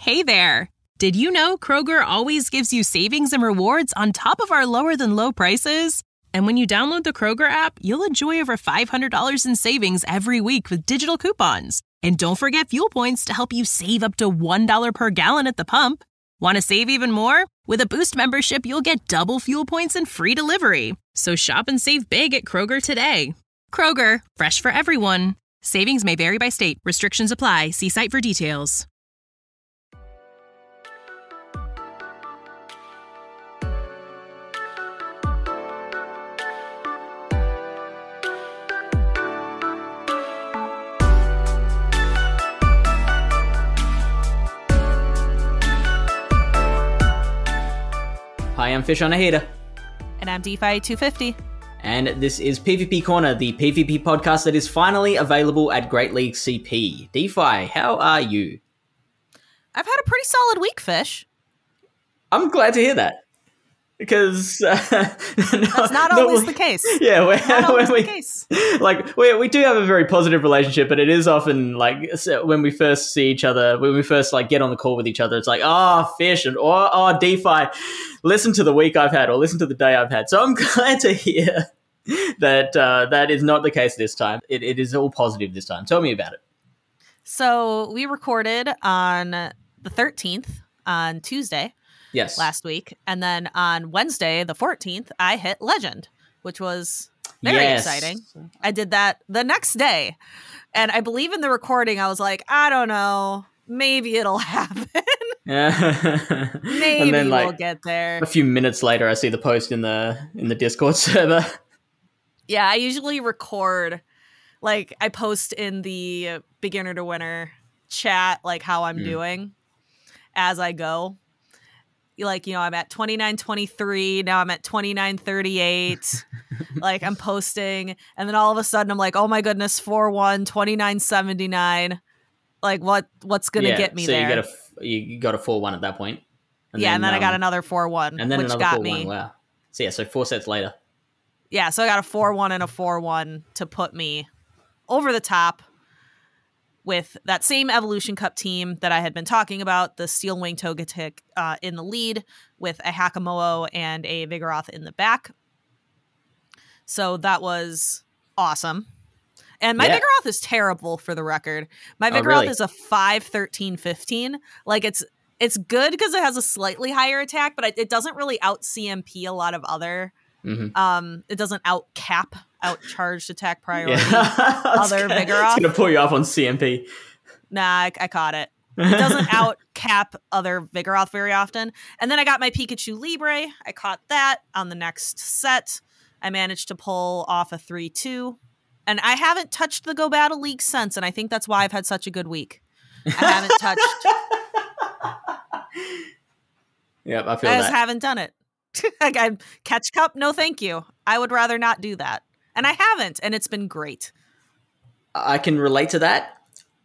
Hey there! Did you know Kroger always gives you savings and rewards on top of our lower-than-low prices? And when you download the Kroger app, you'll enjoy over $500 in savings every week with digital coupons. And don't forget fuel points to help you save up to $1 per gallon at the pump. Want to save even more? With a Boost membership, you'll get double fuel points and free delivery. So shop and save big at Kroger today. Kroger, fresh for everyone. Savings may vary by state. Restrictions apply. See site for details. Hi, I'm Fish on a Heater. And I'm DeFi 250. And this is PvP Corner, the PvP podcast that is finally available at Great League CP. DeFi, how are you? I've had a pretty solid week, Fish. I'm glad to hear that. Because that's not always the case. Yeah, not always the case. Like we do have a very positive relationship, but it is often like when we first see each other, when we first like get on the call with each other, it's like, oh, Fish, and oh, DeFi. Listen to the week I've had, or listen to the day I've had. So I'm glad to hear that that is not the case this time. It is all positive this time. Tell me about it. So we recorded on the 13th on Tuesday. Yes. Last week. And then on Wednesday, the 14th, I hit Legend, which was very exciting. I did that the next day. And I believe in the recording, I was like, I don't know. Maybe it'll happen. Maybe and then, we'll get there. A few minutes later, I see the post in the Discord server. Yeah, I usually record, like I post in the beginner to winner chat, like how I'm doing as I go. Like, you know, I'm at 29:23. Now I'm at 29:38. Like, I'm posting. And then all of a sudden, I'm like, oh, my goodness, 4-1, 29:79. Like, what's going to get me there? So you got a 4-1 at that point. And then I got another 4-1, and then which another got 4-1. me. Wow. So 4 sets later. Yeah, so I got a 4-1 and a 4-1 to put me over the top with that same Evolution Cup team that I had been talking about, the Steel Wing Togetic in the lead with a Hakamoa and a Vigoroth in the back. So that was awesome. And my Vigoroth is terrible, for the record. My Vigoroth is a 5-13-15. Like, it's good because it has a slightly higher attack, but it doesn't really out-CMP a lot of other... It doesn't out-charged attack priority other Vigoroth. It's going to pull you up on CMP. Nah, I caught it. It doesn't out-cap other Vigoroth very often. And then I got my Pikachu Libre. I caught that on the next set. I managed to pull off a 3-2. And I haven't touched the Go Battle League since, and I think that's why I've had such a good week. I haven't touched... Yep, I feel that. I that. just haven't done it. Like, I catch cup, no thank you. I would rather not do that. And I haven't, and it's been great. I can relate to that.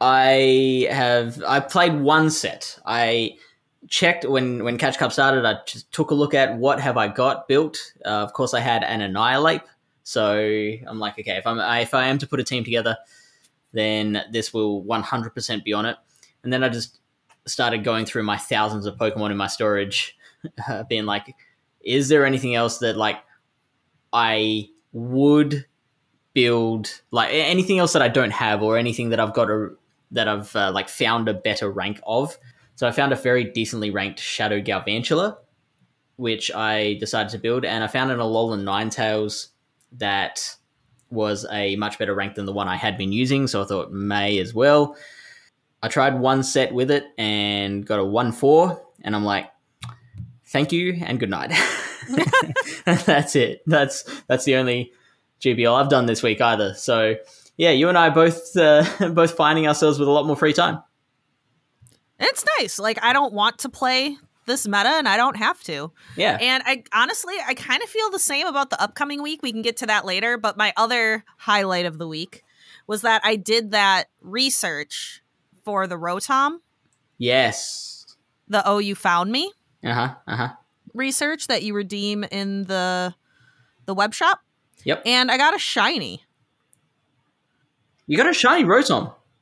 I played one set. I checked when Catch Cup started, I just took a look at what have I got built. Of course, I had an Annihilate. So I'm like, okay, if I am to put a team together, then this will 100% be on it. And then I just started going through my thousands of Pokemon in my storage, being like, is there anything else that like I would build, like anything else that I don't have, or anything that I've got that I've like found a better rank of? So I found a very decently ranked Shadow Galvantula, which I decided to build, and I found an Alolan Ninetales that was a much better rank than the one I had been using, so I thought may as well. I tried one set with it and got a 1-4, and I'm like, thank you and good night. That's it. That's the only GBL I've done this week either. So yeah, you and I both finding ourselves with a lot more free time. It's nice. Like, I don't want to play this meta, and I don't have to. Yeah. And I honestly kind of feel the same about the upcoming week. We can get to that later. But my other highlight of the week was that I did that research for the Rotom. Yes. The Oh You Found Me. Uh-huh. Research that you redeem in the web shop. Yep. And I got a shiny. You got a shiny Rotom.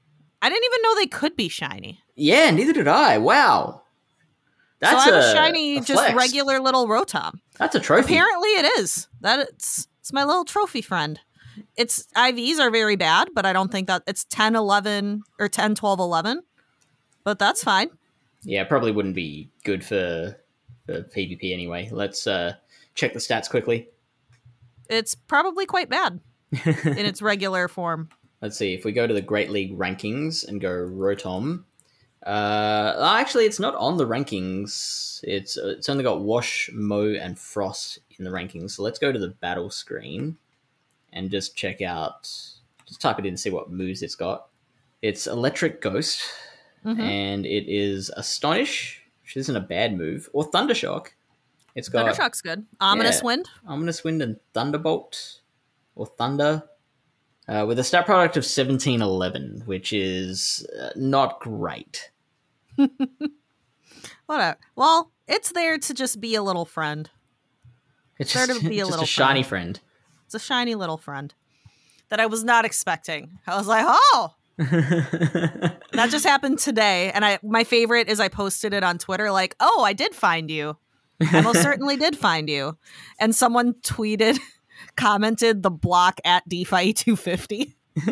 I didn't even know they could be shiny. Yeah, neither did I. Wow. That's so I have a shiny, just flex. regular little Rotom. That's a trophy. Apparently it is. It's my little trophy friend. Its IVs are very bad, but I don't think that it's 10, 11, or 10, 12, 11. But that's fine. Yeah, probably wouldn't be good for PvP anyway. Let's check the stats quickly. It's probably quite bad in its regular form. Let's see. If we go to the Great League rankings and go Rotom, actually, it's not on the rankings. It's only got Wash, Mow, and Frost in the rankings. So let's go to the battle screen and just check out. Just type it in and see what moves it's got. It's Electric Ghost, and it is Astonish, which isn't a bad move, or Thundershock. It's got Thundershock's good. Ominous Wind. Ominous Wind and Thunderbolt, or Thunder. With a stat product of 1711, which is not great. Whatever. Well, it's there to just be a little friend. It's there just, to be a just little a shiny friend. It's a shiny little friend that I was not expecting. I was like, oh! That just happened today. And my favorite is I posted it on Twitter like, oh, I did find you. I most certainly did find you. And someone commented the block at DeFi 250.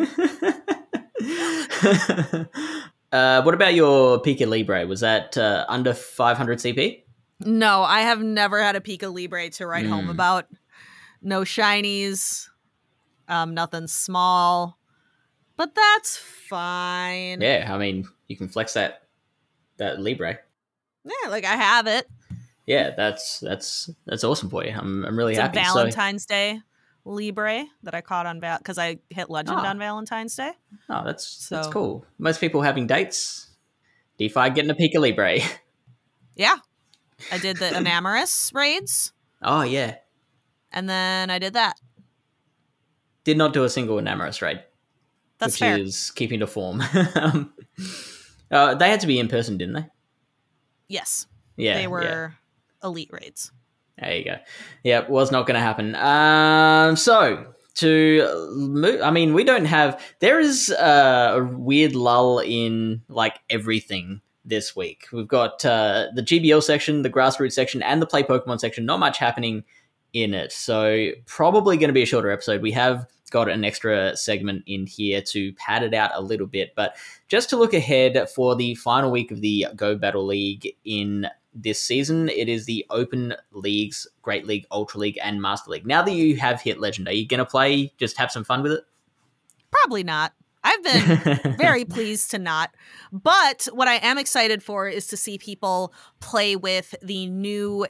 What about your Pika Libre? Was that under 500 CP? No, I have never had a Pika Libre to write home about. No shinies, nothing small, but that's fine. Yeah, I mean, you can flex that Libre. Yeah, like I have it. Yeah, that's awesome for you. I'm really happy. A Valentine's Day Libre that I caught on because I hit Legend on Valentine's Day. Oh, that's cool. Most people having dates. DeFi getting a Pika Libre. Yeah, I did the Enamorous raids. Oh yeah, and then I did that. Did not do a single Enamorous raid. That's fair. Which is keeping to form. They had to be in person, didn't they? Yes. Yeah, they were elite raids. There you go. Yeah, was not going to happen. So to move, I mean, we don't have. There is a weird lull in like everything this week. We've got the GBL section, the grassroots section, and the Play Pokemon section. Not much happening in it, so probably going to be a shorter episode. We have got an extra segment in here to pad it out a little bit, but just to look ahead for the final week of the Go Battle League in this season, it is the Open Leagues, Great League, Ultra League, and Master League. Now that you have hit Legend, are you going to play, just have some fun with it? Probably not. I've been very pleased to not. But what I am excited for is to see people play with the new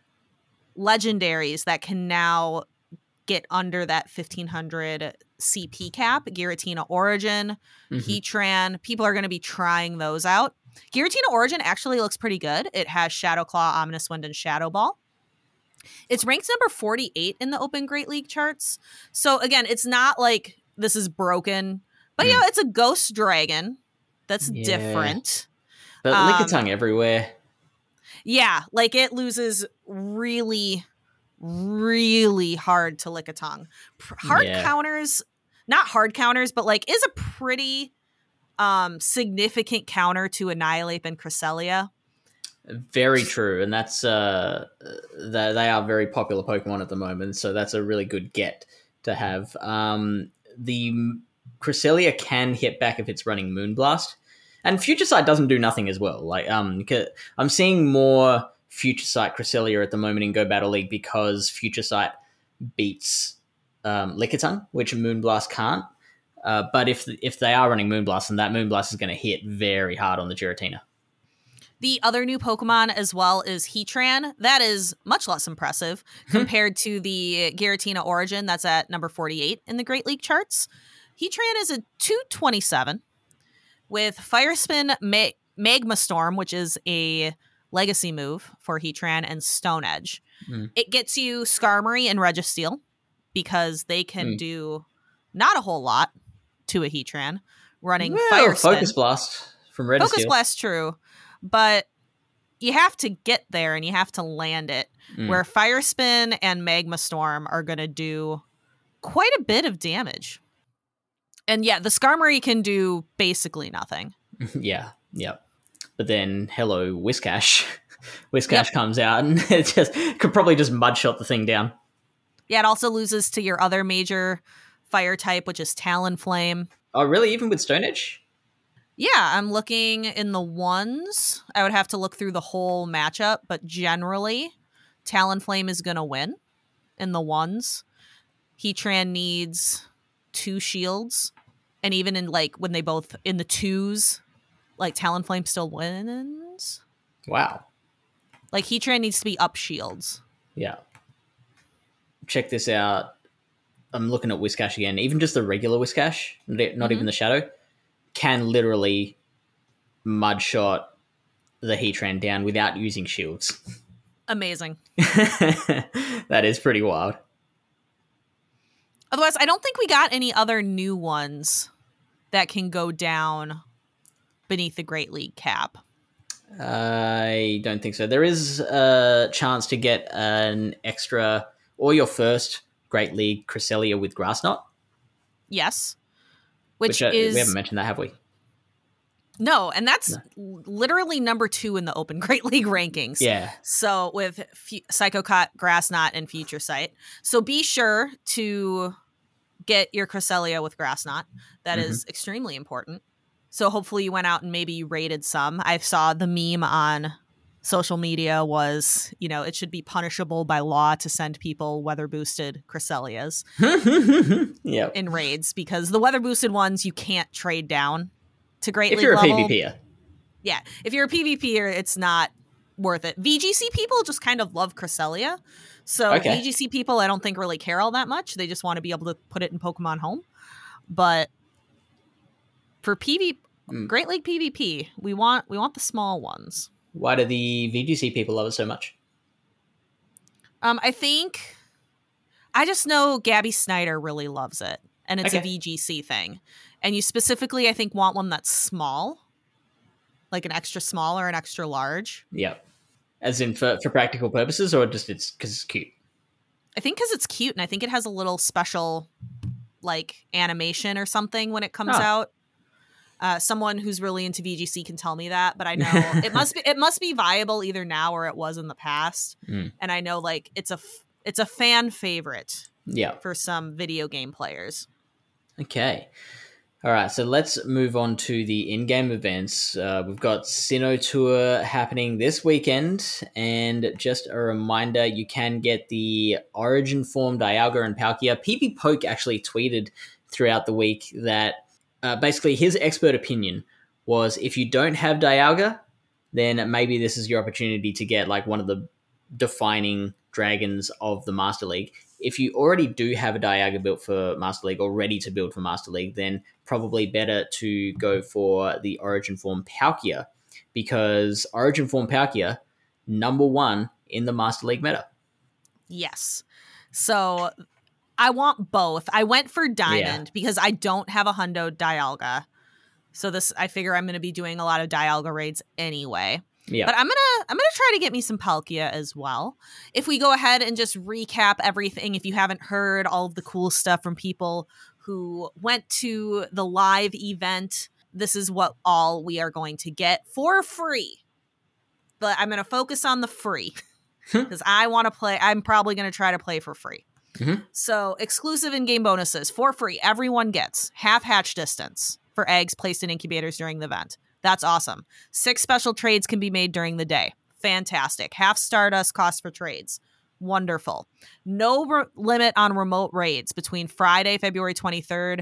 legendaries that can now get under that 1500 CP cap. Giratina Origin, Heatran. People are going to be trying those out. Giratina Origin actually looks pretty good. It has Shadow Claw, Ominous Wind, and Shadow Ball. It's ranked number 48 in the Open Great League charts. So again, it's not like this is broken, but you know, it's a Ghost Dragon that's different. But Lickitung everywhere. Yeah, like it loses really, really hard to Lickitung. Hard counters, not hard counters, but like is a pretty significant counter to Annihilape and Cresselia. Very true, and that's they are very popular Pokemon at the moment, so that's a really good get to have. The Cresselia can hit back if it's running Moonblast, and Future Sight doesn't do nothing as well. Like I'm seeing more Future Sight Cresselia at the moment in Go Battle League because Future Sight beats Lickitung, which Moonblast can't. But if they are running Moonblast, then that Moonblast is going to hit very hard on the Giratina. The other new Pokemon as well is Heatran. That is much less impressive compared to the Giratina Origin that's at number 48 in the Great League charts. Heatran is a 227 with Fire Spin, Magma Storm, which is a legacy move for Heatran, and Stone Edge. It gets you Skarmory and Registeel because they can do not a whole lot to a Heatran running Fire Spin. Focus Blast from Registeel. Focus Blast, true. But you have to get there and you have to land it, where Fire Spin and Magma Storm are going to do quite a bit of damage. And yeah, the Skarmory can do basically nothing. Yeah. But then, hello, Whiscash. Whiscash comes out and it just could probably just mudshot the thing down. Yeah, it also loses to your other major fire type, which is Talonflame. Oh, really? Even with Stone Edge? Yeah, I'm looking in the ones. I would have to look through the whole matchup, but generally, Talonflame is going to win in the ones. Heatran needs 2 shields. And even in like when they both in the 2s, like Talonflame still wins. Wow. Like Heatran needs to be up shields. Yeah. Check this out. I'm looking at Whiscash again. Even just the regular Whiscash, not even the Shadow, can literally mudshot the Heatran down without using shields. Amazing. That is pretty wild. Otherwise, I don't think we got any other new ones that can go down beneath the Great League cap. I don't think so. There is a chance to get an extra or your first Great League Cresselia with Grass Knot. Yes. Which is... we haven't mentioned that, have we? No, and that's literally number 2 in the Open Great League rankings. Yeah. So with Psychocott, Grass Knot, and Future Sight. So be sure to get your Cresselia with Grass Knot. That is extremely important. So hopefully you went out and maybe you rated some. I saw the meme on social media was, it should be punishable by law to send people weather-boosted Cresselias in raids, because the weather-boosted ones you can't trade down to Great League level. If you're a PvPer. Yeah, if you're a PvPer, it's not worth it. VGC people just kind of love Cresselia. So VGC people I don't think really care all that much. They just want to be able to put it in Pokemon Home. But for Great League PvP, we want the small ones. Why do the VGC people love it so much? I think I just know Gabby Snyder really loves it, and it's a VGC thing. And you specifically, I think, want one that's small, like an extra small or an extra large. Yeah. As in for practical purposes, or just it's because it's cute? I think because it's cute, and I think it has a little special, like, animation or something when it comes out. Someone who's really into VGC can tell me that, but I know it must be viable either now or it was in the past. And I know like it's a fan favorite. Yeah. For some video game players. Okay. All right, so let's move on to the in-game events. We've got Sinnoh Tour happening this weekend, and just a reminder, you can get the Origin Form Dialga and Palkia. PvPoke actually tweeted throughout the week that basically his expert opinion was if you don't have Dialga, then maybe this is your opportunity to get like one of the defining dragons of the Master League. If you already do have a Dialga built for Master League or ready to build for Master League, then probably better to go for the Origin Form Palkia, because Origin Form Palkia, number 1 in the Master League meta. Yes. So I want both. I went for Diamond because I don't have a Hundo Dialga. So I figure I'm going to be doing a lot of Dialga raids anyway. Yeah. But I'm gonna try to get me some Palkia as well. If we go ahead and just recap everything, if you haven't heard all of the cool stuff from people who went to the live event, this is what all we are going to get for free. But I'm going to focus on the free because I want to play. I'm probably going to try to play for free. Mm-hmm. So exclusive in-game bonuses for free. Everyone gets half hatch distance for eggs placed in incubators during the event. That's awesome. 6 special trades can be made during the day. Fantastic. Half Stardust cost for trades. Wonderful. No limit on remote raids between Friday, February 23rd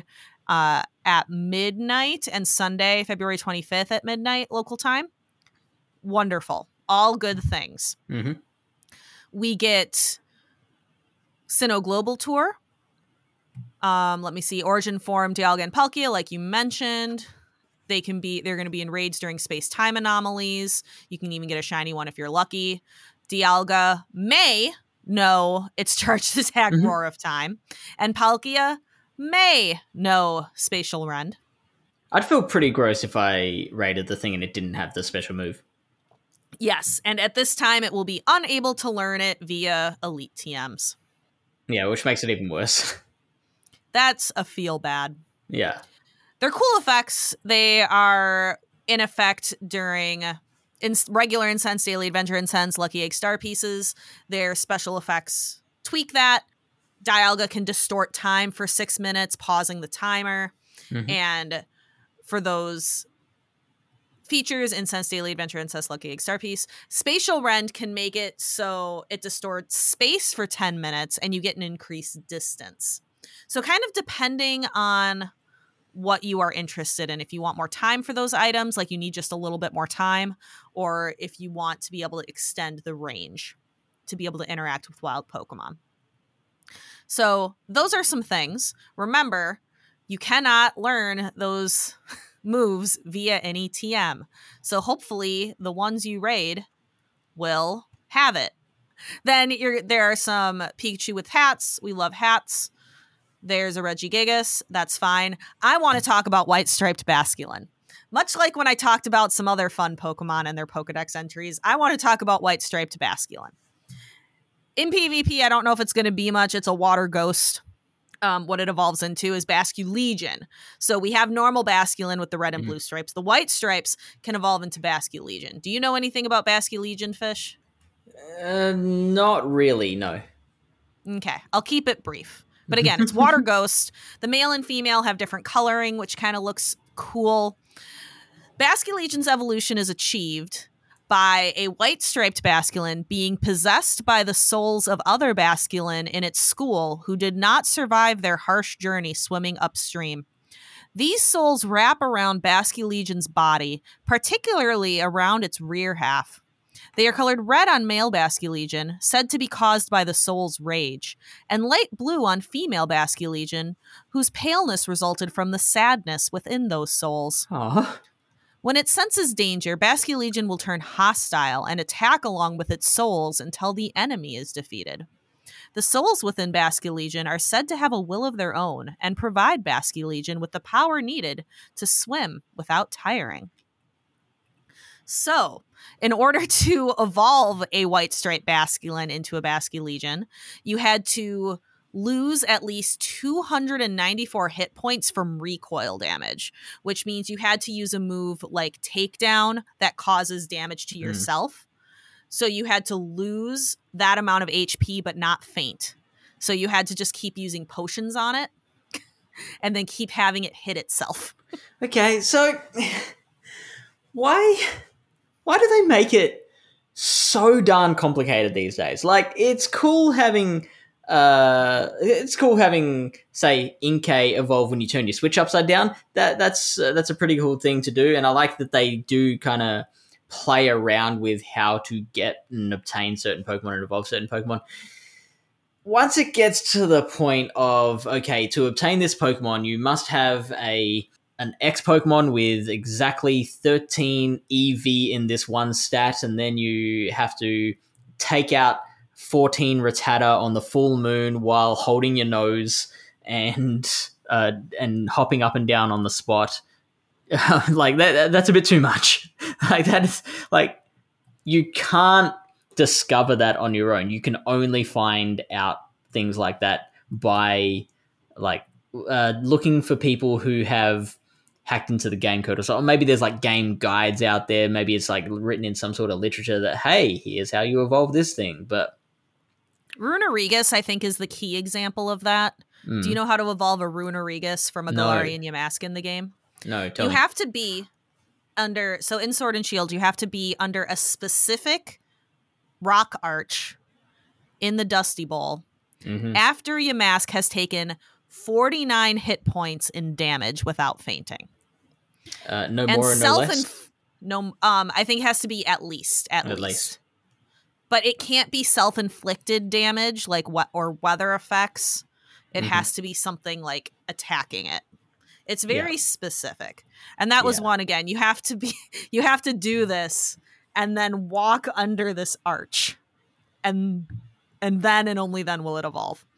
at midnight and Sunday, February 25th at midnight local time. Wonderful. All good things. Mm-hmm. We get Sinnoh Global Tour. Let me see. Origin Form, Dialga, and Palkia, like you mentioned. They're going to be in raids during space-time anomalies. You can even get a shiny one if you're lucky. Dialga may know its charged attack Roar of Time. And Palkia may know Spatial Rend. I'd feel pretty gross if I raided the thing and it didn't have the special move. Yes, and at this time it will be unable to learn it via Elite TMs. Yeah, which makes it even worse. That's a feel bad. Yeah. They're cool effects. They are in effect during regular Incense, Daily Adventure Incense, Lucky Egg Star Pieces. Their special effects tweak that. Dialga can distort time for 6 minutes, pausing the timer. Mm-hmm. And for those features, Incense, Daily Adventure Incense, Lucky Egg Star Piece, Spatial Rend can make it so it distorts space for 10 minutes and you get an increased distance. So kind of depending on what you are interested in, if you want more time for those items, like you need just a little bit more time, or if you want to be able to extend the range to be able to interact with wild Pokemon. So those are some things. Remember, you cannot learn those moves via any TM. So hopefully the ones you raid will have it. Then there are some Pikachu with hats. We love hats. There's a Regigigas. That's fine. I want to talk about White Striped Basculin. Much like when I talked about some other fun Pokemon and their Pokedex entries, I want to talk about White Striped Basculin. In PvP, I don't know if it's going to be much. It's a water ghost. What it evolves into is Basculegion. So we have normal Basculin with the red and blue stripes. The white stripes can evolve into Basculegion. Do you know anything about Basculegion, Fish? Not really, no. Okay, I'll keep it brief. But again, it's water ghost. The male and female have different coloring, which kind of looks cool. Basculegion's evolution is achieved by a white-striped Basculin being possessed by the souls of other Basculin in its school who did not survive their harsh journey swimming upstream. These souls wrap around Basculegion's body, particularly around its rear half. They are colored red on male Basculegion, said to be caused by the soul's rage, and light blue on female Basculegion, whose paleness resulted from the sadness within those souls. Aww. When it senses danger, Basculegion will turn hostile and attack along with its souls until the enemy is defeated. The souls within Basculegion are said to have a will of their own and provide Basculegion with the power needed to swim without tiring. So, in order to evolve a white striped Basculin into a Basculegion, you had to lose at least 294 hit points from recoil damage, which means you had to use a move like Takedown that causes damage to yourself. So you had to lose that amount of HP but not faint. So you had to just keep using potions on it and then keep having it hit itself. Okay, so why do they make it so darn complicated these days? Like, it's cool having say Inkay evolve when you turn your switch upside down. That's a pretty cool thing to do, and I like that they do kind of play around with how to get and obtain certain Pokemon and evolve certain Pokemon. Once it gets to the point of, okay, to obtain this Pokemon, you must have an X Pokemon with exactly 13 EV in this one stat, and then you have to take out 14 Rattata on the full moon while holding your nose and hopping up and down on the spot. Like that's a bit too much. Like that is like, you can't discover that on your own. You can only find out things like that by like looking for people who have hacked into the game code or so. Or maybe there's like game guides out there. Maybe it's like written in some sort of literature that, hey, here's how you evolve this thing. But Runerigus, I think, is the key example of that. Do you know how to evolve a Runerigus from a Galarian Yamask in the game? No, tell me. You have to be under, so in Sword and Shield, you have to be under a specific rock arch in the Dusty Bowl after Yamask has taken 49 hit points in damage without fainting. No more or no less? I think it has to be at least. At least. But it can't be self-inflicted damage like weather effects. It has to be something like attacking it. It's very specific. And that was one, again, you have to do this and then walk under this arch. And then and only then will it evolve.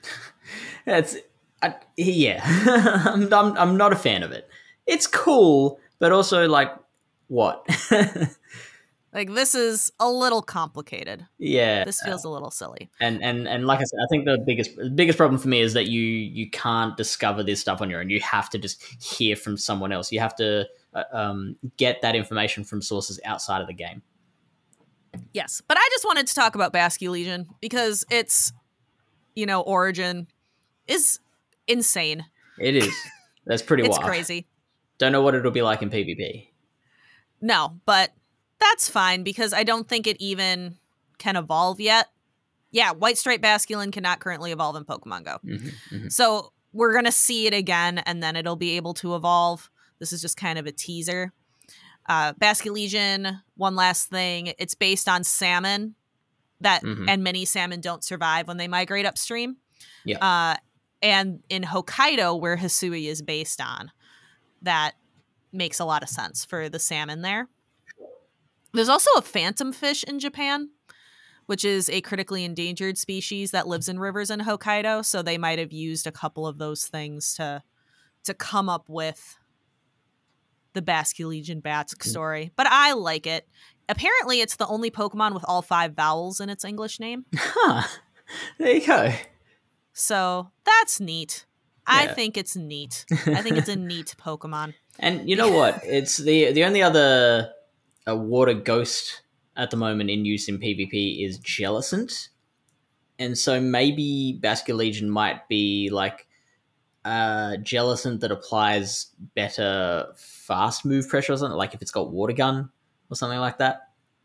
I'm not a fan of it. It's cool, but also like, what? Like, this is a little complicated. Yeah, This feels a little silly. and like I said, I think the biggest problem for me is that you can't discover this stuff on your own. You have to just hear from someone else. You have to get that information from sources outside of the game. Yes, but I just wanted to talk about Basculegion because its, origin is insane. It is. That's pretty wild. It's crazy. Don't know what it'll be like in PvP. No, but that's fine because I don't think it even can evolve yet. Yeah, White Stripe Basculin cannot currently evolve in Pokemon Go. So we're going to see it again, and then it'll be able to evolve. This is just kind of a teaser. Basculegion, one last thing, it's based on salmon and many salmon don't survive when they migrate upstream. Yeah. And in Hokkaido, where Hisui is based on, that makes a lot of sense for the salmon there. There's also a phantom fish in Japan, which is a critically endangered species that lives in rivers in Hokkaido. So they might have used a couple of those things to come up with the Basculegion backstory. But I like it. Apparently, it's the only Pokemon with all 5 vowels in its English name. Huh. There you go. So that's neat. Yeah. I think it's neat. I think it's a neat Pokemon. And you know what? It's the only other water ghost at the moment in use in PvP is Jellicent. And so maybe Basculegion might be like Jellicent that applies better fast move pressure or something, like if it's got Water Gun or something like that.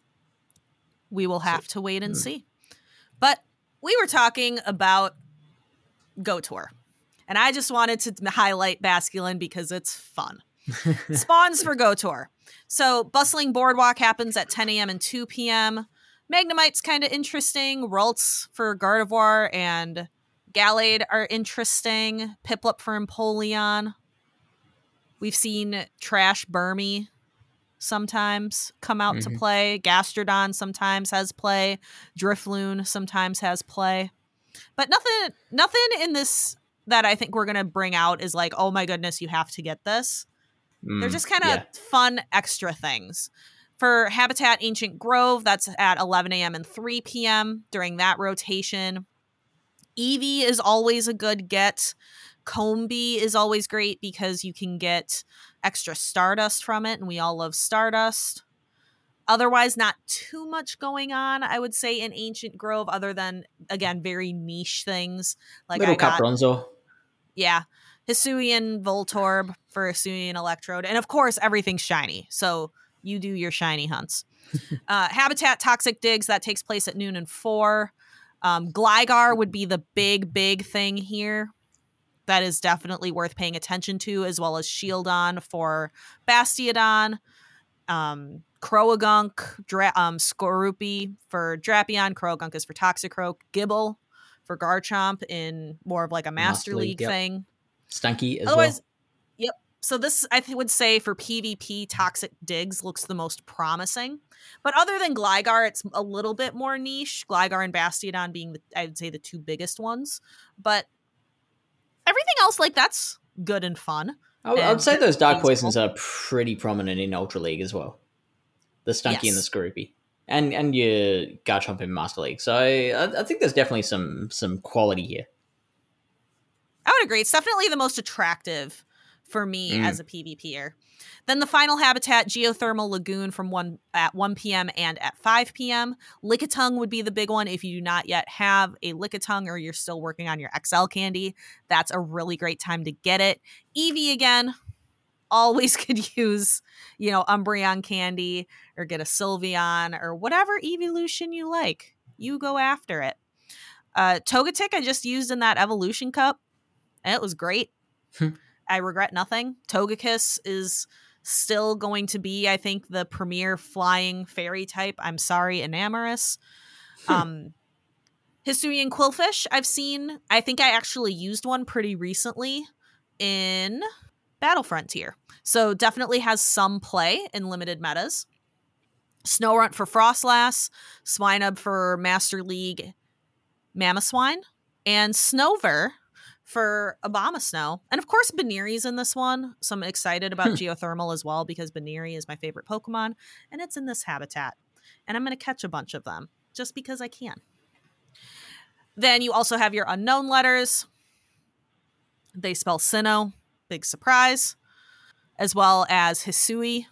We will have to wait and see. But we were talking about GoTour. And I just wanted to highlight Basculin because it's fun. Spawns for GoTour. So Bustling Boardwalk happens at 10 a.m. and 2 p.m. Magnemite's kind of interesting. Ralts for Gardevoir and Gallade are interesting. Piplup for Empoleon. We've seen Trash Burmy sometimes come out to play. Gastrodon sometimes has play. Drifloon sometimes has play. But nothing in this that I think we're going to bring out is like, oh my goodness, you have to get this. They're just kind of fun extra things. For Habitat Ancient Grove, that's at 11 a.m. and 3 p.m. during that rotation. Eevee is always a good get. Combee is always great because you can get extra Stardust from it, and we all love Stardust. Otherwise, not too much going on, I would say, in Ancient Grove, other than, again, very niche things. Like Little Capronzo. Yeah. Hisuian Voltorb for Hisuian Electrode. And of course, everything's shiny. So you do your shiny hunts. Habitat Toxic Digs, that takes place at noon and 4. Gligar would be the big thing here. That is definitely worth paying attention to, as well as Shieldon for Bastiodon. Croagunk, Skorupi for Drapion. Croagunk is for Toxicroak. Gibble for Garchomp in more of like a Master League thing. Stunky as well. Yep. So this, I would say, for PvP, Toxic Digs looks the most promising. But other than Gligar, it's a little bit more niche. Gligar and Bastiodon being, I would say, the 2 biggest ones. But everything else, like, that's good and fun. I would say those Dark Poisons are pretty prominent in Ultra League as well. The Stunky and the Skorupi. And your Garchomp in Master League. So I think there's definitely some quality here. I would agree. It's definitely the most attractive for me as a PvPer. Then the final habitat, Geothermal Lagoon at 1 p.m. and at 5 p.m. Lickitung would be the big one if you do not yet have a Lickitung or you're still working on your XL candy. That's a really great time to get it. Eevee again, always could use, Umbreon candy or get a Sylveon or whatever evolution you like. You go after it. Togetic I just used in that evolution cup, and it was great. I regret nothing. Togekiss is still going to be, I think, the premier flying fairy type. I'm sorry, Enamorous. Hisuian Quillfish I've seen. I think I actually used one pretty recently in Battle Frontier. So definitely has some play in limited metas. Snorunt for Frostlass. Swinub for Master League Mamoswine. And Snover for Abomasnow. And of course, Baneri's in this one. So I'm excited about Geothermal as well because Baneri is my favorite Pokemon. And it's in this habitat. and I'm going to catch a bunch of them just because I can. Then you also have your unknown letters. They spell Sinnoh, big surprise, as well as Hisui,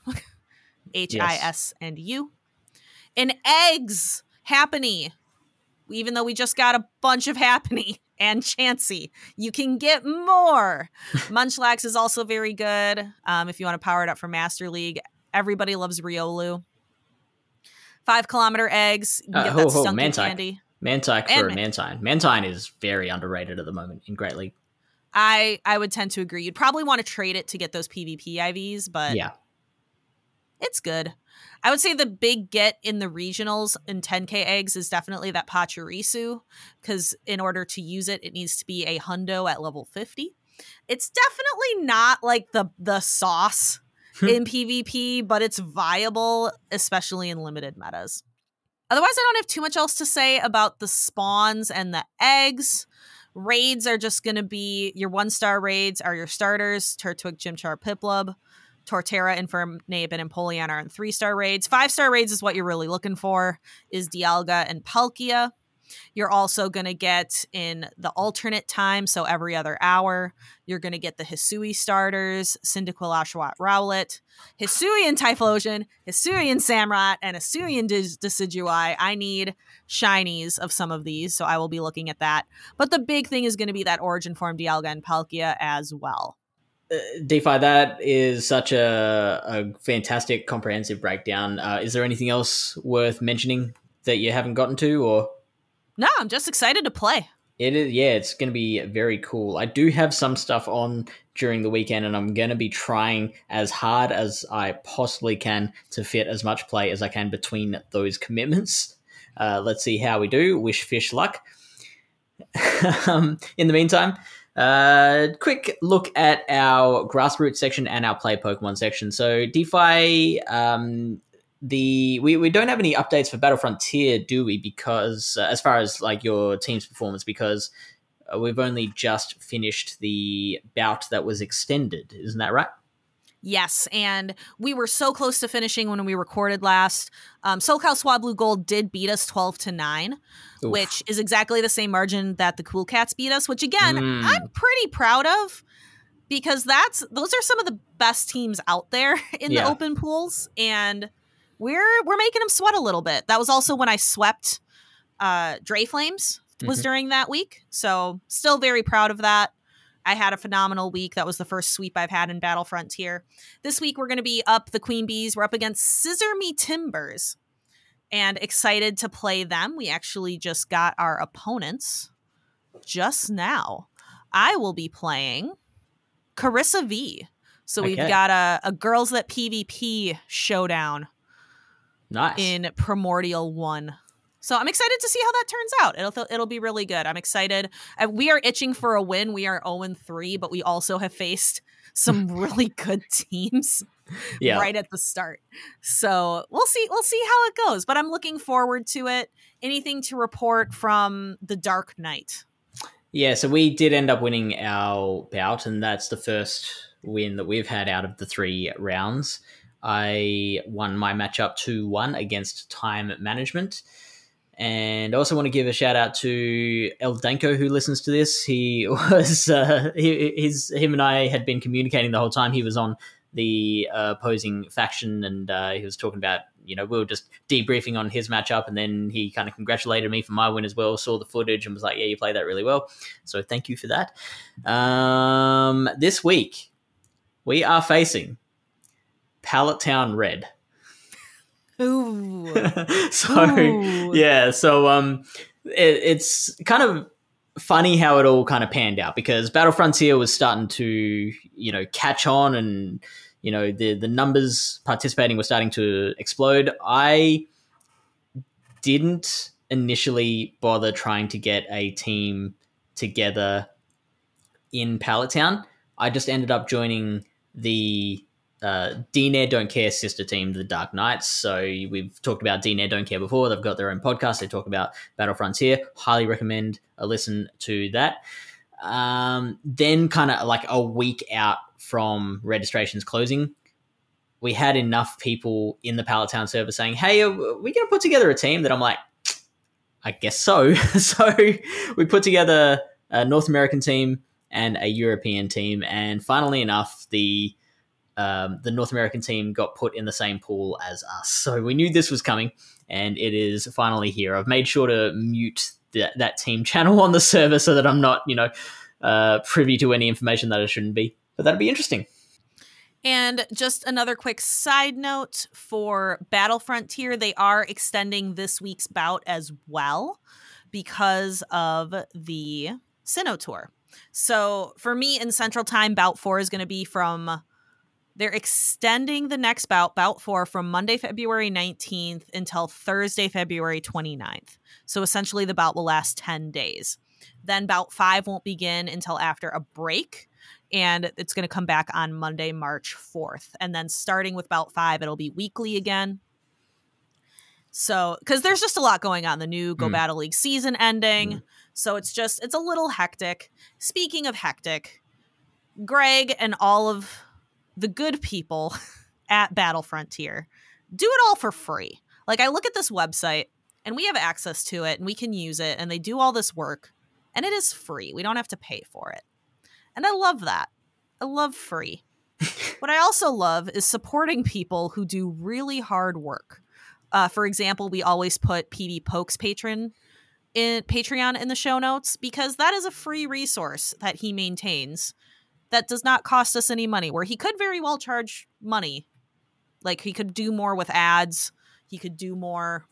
H-I-S and U. And eggs, Happiny. Even though we just got a bunch of Happiny and Chansey, you can get more. Munchlax is also very good if you want to power it up for Master League. Everybody loves Riolu. 5 kilometer eggs. You can get that stunky candy. Mantike for Mantine. Mantine is very underrated at the moment in Great League. I would tend to agree. You'd probably want to trade it to get those PvP IVs, but yeah, it's good. I would say the big get in the regionals in 10k eggs is definitely that Pachirisu, because in order to use it, it needs to be a hundo at level 50. It's definitely not like the sauce in PvP, but it's viable, especially in limited metas. Otherwise, I don't have too much else to say about the spawns and the eggs. Raids are just going to be your 1-star raids are your starters, Turtwig, Chimchar, Piplup. Torterra, Infernape, and Empoleon are in 3-star raids. 5-star raids is what you're really looking for, is Dialga and Palkia. You're also going to get in the alternate time, so every other hour, you're going to get the Hisui starters, Cyndaquil, Oshawott, Rowlet, Hisuian Typhlosion, Hisuian Samurott, and Hisuian Decidueye. I need shinies of some of these, so I will be looking at that. But the big thing is going to be that Origin Form Dialga and Palkia as well. DeFi, that is such a fantastic, comprehensive breakdown. Is there anything else worth mentioning that you haven't gotten to, or? No, I'm just excited to play. It is, yeah, it's going to be very cool. I do have some stuff on during the weekend, and I'm going to be trying as hard as I possibly can to fit as much play as I can between those commitments. Let's see how we do. Wish Fish luck. In the meantime, quick look at our grassroots section and our play Pokemon section. So DeFi, we don't have any updates for Battle Frontier, do we? Because as far as like your team's performance, because we've only just finished the bout that was extended, isn't that right? Yes, and we were so close to finishing when we recorded last. SoCal Swablu Gold did beat us 12-9, which is exactly the same margin that the Cool Cats beat us, which again, I'm pretty proud of, because those are some of the best teams out there in the open pools, and we're making them sweat a little bit. That was also when I swept Drayflames was during that week, so still very proud of that. I had a phenomenal week. That was the first sweep I've had in Battle Frontier. This week, we're going to be up the Queen Bees. We're up against Scissor Me Timbers, and excited to play them. We actually just got our opponents just now. I will be playing Carissa V. So we've got a Girls That PvP showdown. Nice. In Primordial 1. So I'm excited to see how that turns out. It'll be really good. I'm excited. We are itching for a win. We are 0-3, but we also have faced some really good teams right at the start. So we'll see how it goes. But I'm looking forward to it. Anything to report from the Dark Knight? Yeah, so we did end up winning our bout, and that's the first win that we've had out of the 3 rounds. I won my matchup 2-1 against Time Management. And I also want to give a shout out to El Danko, who listens to this. He was him and I had been communicating the whole time. He was on the opposing faction, and he was talking about, we were just debriefing on his matchup, and then he kind of congratulated me for my win as well, saw the footage and was like, yeah, you played that really well. So thank you for that. This week, we are facing Town Red. Ooh. It's kind of funny how it all kind of panned out, because Battle Frontier was starting to, catch on, and, the numbers participating were starting to explode. I didn't initially bother trying to get a team together in Town. I just ended up joining the DNAIR Don't Care sister team, the Dark Knights. So we've talked about DNAIR Don't Care before. They've got their own podcast. They talk about Battle Frontier. Highly recommend a listen to that. Then kind of like a week out from registrations closing, we had enough people in the Pallet Town server saying, hey, are we going to put together a team? That I'm like, I guess so. So we put together a North American team and a European team, and funnily enough, the North American team got put in the same pool as us. So we knew this was coming, and it is finally here. I've made sure to mute that team channel on the server so that I'm not, privy to any information that I shouldn't be. But that'd be interesting. And just another quick side note for Battle Frontier, they are extending this week's bout as well because of the Sinnoh Tour. So for me in Central Time, bout 4 is going to be they're extending the next bout 4, from Monday, February 19th until Thursday, February 29th. So essentially the bout will last 10 days. Then bout 5 won't begin until after a break, and it's going to come back on Monday, March 4th. And then starting with bout 5, it'll be weekly again. So, because there's just a lot going on. The new Go Battle League season ending. So it's a little hectic. Speaking of hectic, Greg and all of the good people at Battle Frontier do it all for free. Like, I look at this website and we have access to it and we can use it, and they do all this work and it is free. We don't have to pay for it. And I love that. I love free. What I also love is supporting people who do really hard work. For example, we always put PB Poke's Patreon in the show notes, because that is a free resource that he maintains that does not cost us any money, where he could very well charge money. Like, he could do more with ads. He could do more,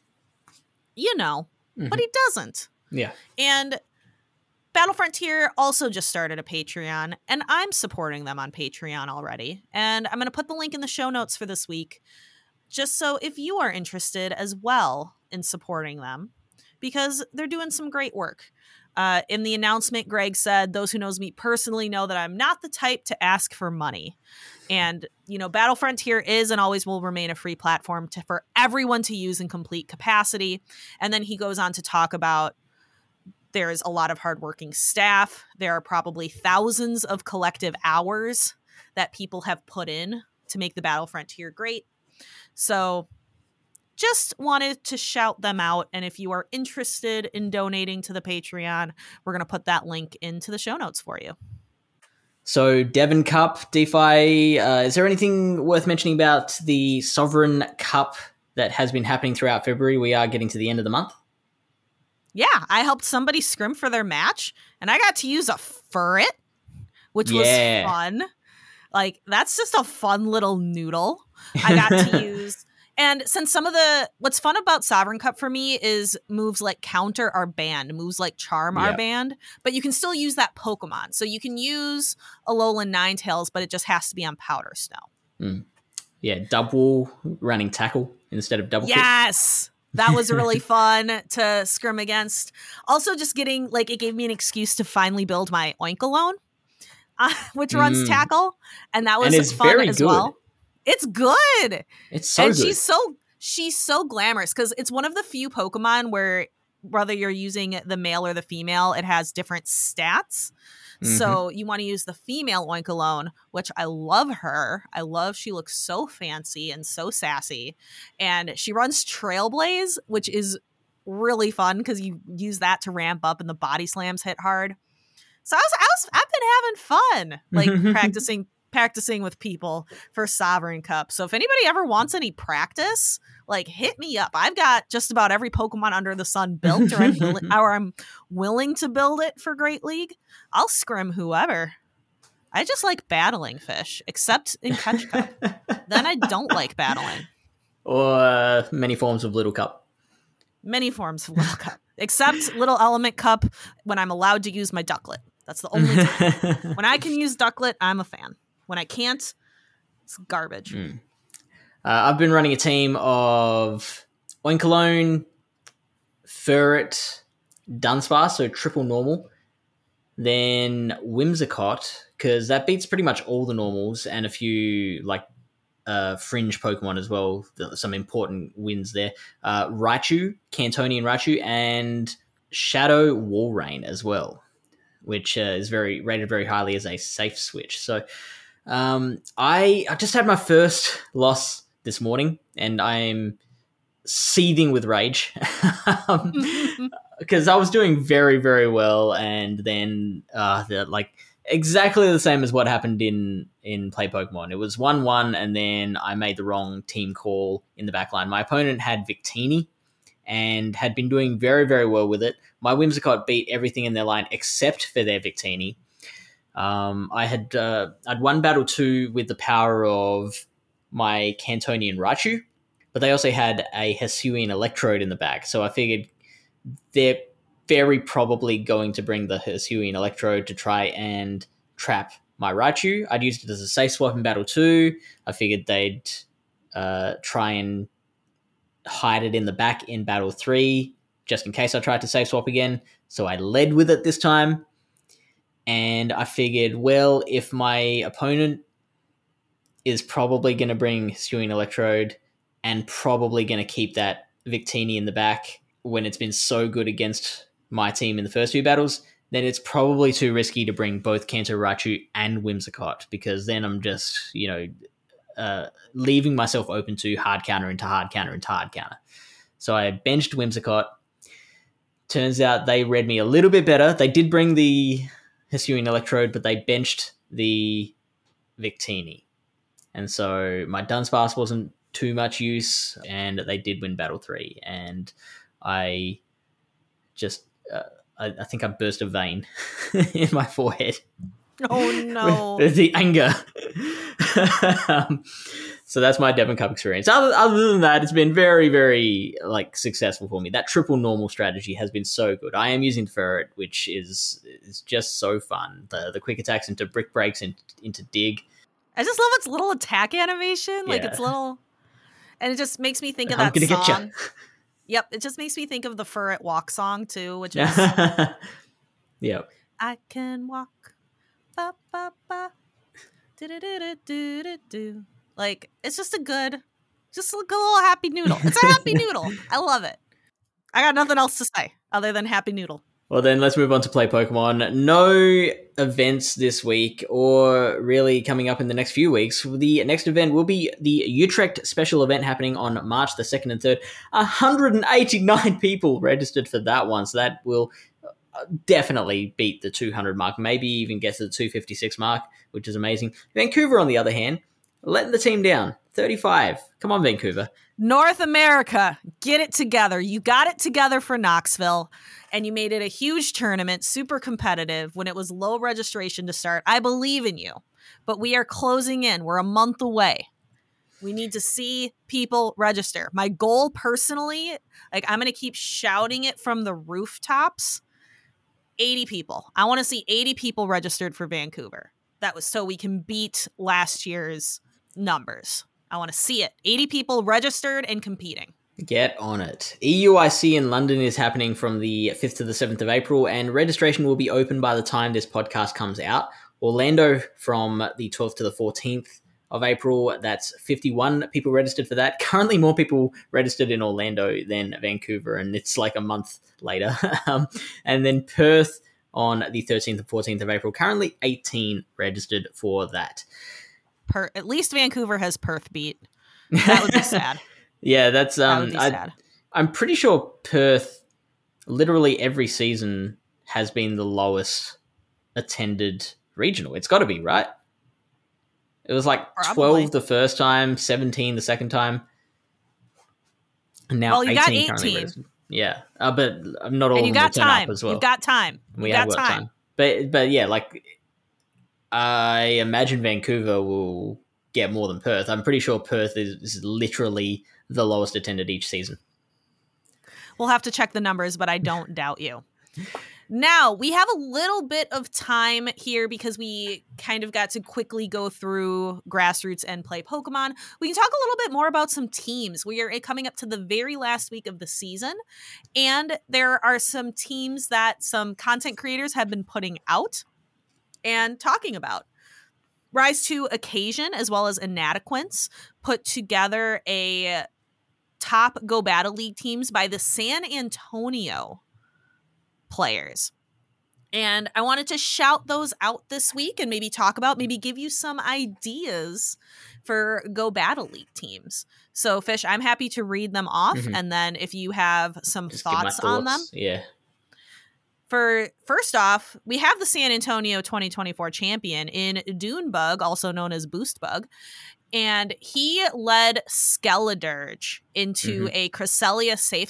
but he doesn't. Yeah. And Battle Frontier also just started a Patreon, and I'm supporting them on Patreon already. And I'm going to put the link in the show notes for this week, just so if you are interested as well in supporting them, because they're doing some great work. In the announcement, Greg said, those who knows me personally know that I'm not the type to ask for money. And, Battle Frontier is and always will remain a free platform for everyone to use in complete capacity. And then he goes on to talk about there's a lot of hardworking staff. There are probably thousands of collective hours that people have put in to make the Battle Frontier great. So just wanted to shout them out. And if you are interested in donating to the Patreon, we're going to put that link into the show notes for you. So Devon Cup, DeFi, is there anything worth mentioning about the Sovereign Cup that has been happening throughout February? We are getting to the end of the month. Yeah, I helped somebody scrim for their match, and I got to use a Furret, which was fun. Like, that's just a fun little noodle I got to use. And since what's fun about Sovereign Cup for me is moves like Counter are banned, moves like Charm are banned, but you can still use that Pokemon. So you can use Alolan Ninetales, but it just has to be on Powder Snow. Yeah, Dubwool running Tackle instead of Double Kick. Yes! That was really fun to scrim against. Also, just getting, it gave me an excuse to finally build my Oinkologne, which runs Tackle. And that was fun as well. It's good. It's so good. She's so glamorous, because it's one of the few Pokemon where, whether you're using the male or the female, it has different stats. So you want to use the female Oinkologne, which I love her. She looks so fancy and so sassy. And she runs Trailblaze, which is really fun because you use that to ramp up and the body slams hit hard. So I've been having fun, practicing with people for Sovereign Cup. So if anybody ever wants any practice, hit me up. I've got just about every Pokemon under the sun built, or I'm willing to build it for Great League. I'll scrim whoever. I just like battling fish, except in Catch Cup. Then I don't like battling. Or many forms of Little Cup. Many forms of Little Cup. Except Little Element Cup when I'm allowed to use my Ducklet. That's the only time. When I can use Ducklet, I'm a fan. When I can't, it's garbage. I've been running a team of Oinkologne, Furret, Dunsparce, so triple normal, then Whimsicott, because that beats pretty much all the normals, and a few fringe Pokemon as well, some important wins there. Raichu, Cantonian Raichu, and Shadow Walrein as well, which is rated very highly as a safe switch. So I just had my first loss this morning, and I'm seething with rage because I was doing very, very well, and then like exactly the same as what happened in Play Pokemon. It was 1-1, and then I made the wrong team call in the back line. My opponent had Victini and had been doing very, very well with it. My Whimsicott beat everything in their line except for their Victini. I'd won Battle 2 with the power of my Cantonian Raichu, but they also had a Hisuian Electrode in the back, so I figured they're very probably going to bring the Hisuian Electrode to try and trap my Raichu. I'd used it as a safe swap in Battle 2. I figured they'd try and hide it in the back in Battle 3, just in case I tried to safe swap again, so I led with it this time. And I figured, well, if my opponent is probably going to bring Hisuian Electrode and probably going to keep that Victini in the back when it's been so good against my team in the first few battles, then it's probably too risky to bring both Kanto Raichu and Whimsicott, because then I'm just, leaving myself open to hard counter into hard counter into hard counter. So I benched Whimsicott. Turns out they read me a little bit better. They did bring the Hisuian Electrode, but they benched the Victini. And so my Dunsparce wasn't too much use, and they did win Battle 3. And I just, I think I burst a vein in my forehead. Oh, no. With the anger. So that's my Devon Cup experience. Other than that, it's been very, very successful for me. That triple normal strategy has been so good. I am using Ferret, which is just so fun. The quick attacks into Brick Breaks and into Dig. I just love its little attack animation. Yeah. It's little, and it just makes me think of that song. Get Yep, it just makes me think of the Ferret Walk song too, which is Yep. I can walk, ba ba ba, do do do do do do. It's just a good little happy noodle. It's a happy noodle. I love it. I got nothing else to say other than happy noodle. Well, then let's move on to Play Pokemon. No events this week, or really coming up in the next few weeks. The next event will be the Utrecht special event happening on March the 2nd and 3rd. 189 people registered for that one, so that will definitely beat the 200 mark, maybe even get to the 256 mark, which is amazing. Vancouver, on the other hand, letting the team down. 35. Come on, Vancouver. North America, get it together. You got it together for Knoxville, and you made it a huge tournament, super competitive when it was low registration to start. I believe in you, but we are closing in. We're a month away. We need to see people register. My goal personally, I'm going to keep shouting it from the rooftops, 80 people. I want to see 80 people registered for Vancouver. That was so we can beat last year's numbers. I want to see it. 80 people registered and competing. Get on it. EUIC in London is happening from the 5th to the 7th of April, and registration will be open by the time this podcast comes out. Orlando from the 12th to the 14th of April. That's 51 people registered for that. Currently more people registered in Orlando than Vancouver, and it's a month later. And then Perth on the 13th and 14th of April. Currently 18 registered for that. At least Vancouver has Perth beat. That would be sad. Yeah, that's that would be sad. I'm pretty sure Perth literally every season has been the lowest attended regional. It's got to be, right? It was Probably. 12 the first time, 17 the second time, and now 18 currently registered. Yeah, but not all of them will turn up as well. You've got time. We have got time. But yeah, I imagine Vancouver will get more than Perth. I'm pretty sure Perth is literally the lowest attended each season. We'll have to check the numbers, but I don't doubt you. Now, we have a little bit of time here because we kind of got to quickly go through Grassroots and Play Pokemon. We can talk a little bit more about some teams. We are coming up to the very last week of the season, and there are some teams that some content creators have been putting out and talking about. Rise to Occasion, as well as Inadequence, put together a top Go Battle League teams by the San Antonio players. And I wanted to shout those out this week and maybe talk about, maybe give you some ideas for Go Battle League teams. So, Fish, I'm happy to read them off. Mhm. And then if you have some Just give my thoughts on them. Yeah. For first off, we have the San Antonio 2024 champion in Dunebug, also known as Boostbug. And he led Skeledirge into a Cresselia safe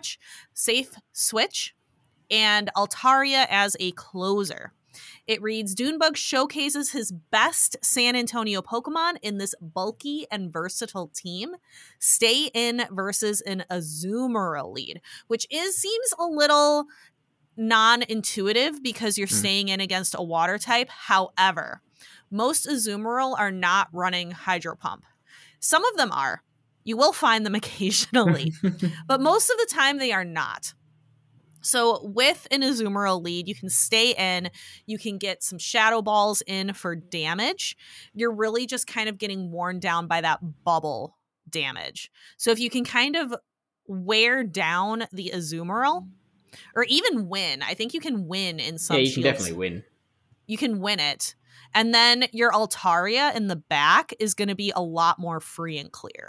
switch, and Altaria as a closer. It reads, Dunebug showcases his best San Antonio Pokemon in this bulky and versatile team. Stay in versus an Azumarill lead, which seems a little non-intuitive because you're staying in against a water type. However, most Azumarill are not running Hydro Pump. Some of them are. You will find them occasionally, but most of the time they are not. So with an Azumarill lead, you can stay in, you can get some Shadow Balls in for damage. You're really just kind of getting worn down by that bubble damage. So if you can kind of wear down the Azumarill, or even win, I think you can win in some Yeah, you can shields. definitely win. You can win it. And then your Altaria in the back is going to be a lot more free and clear.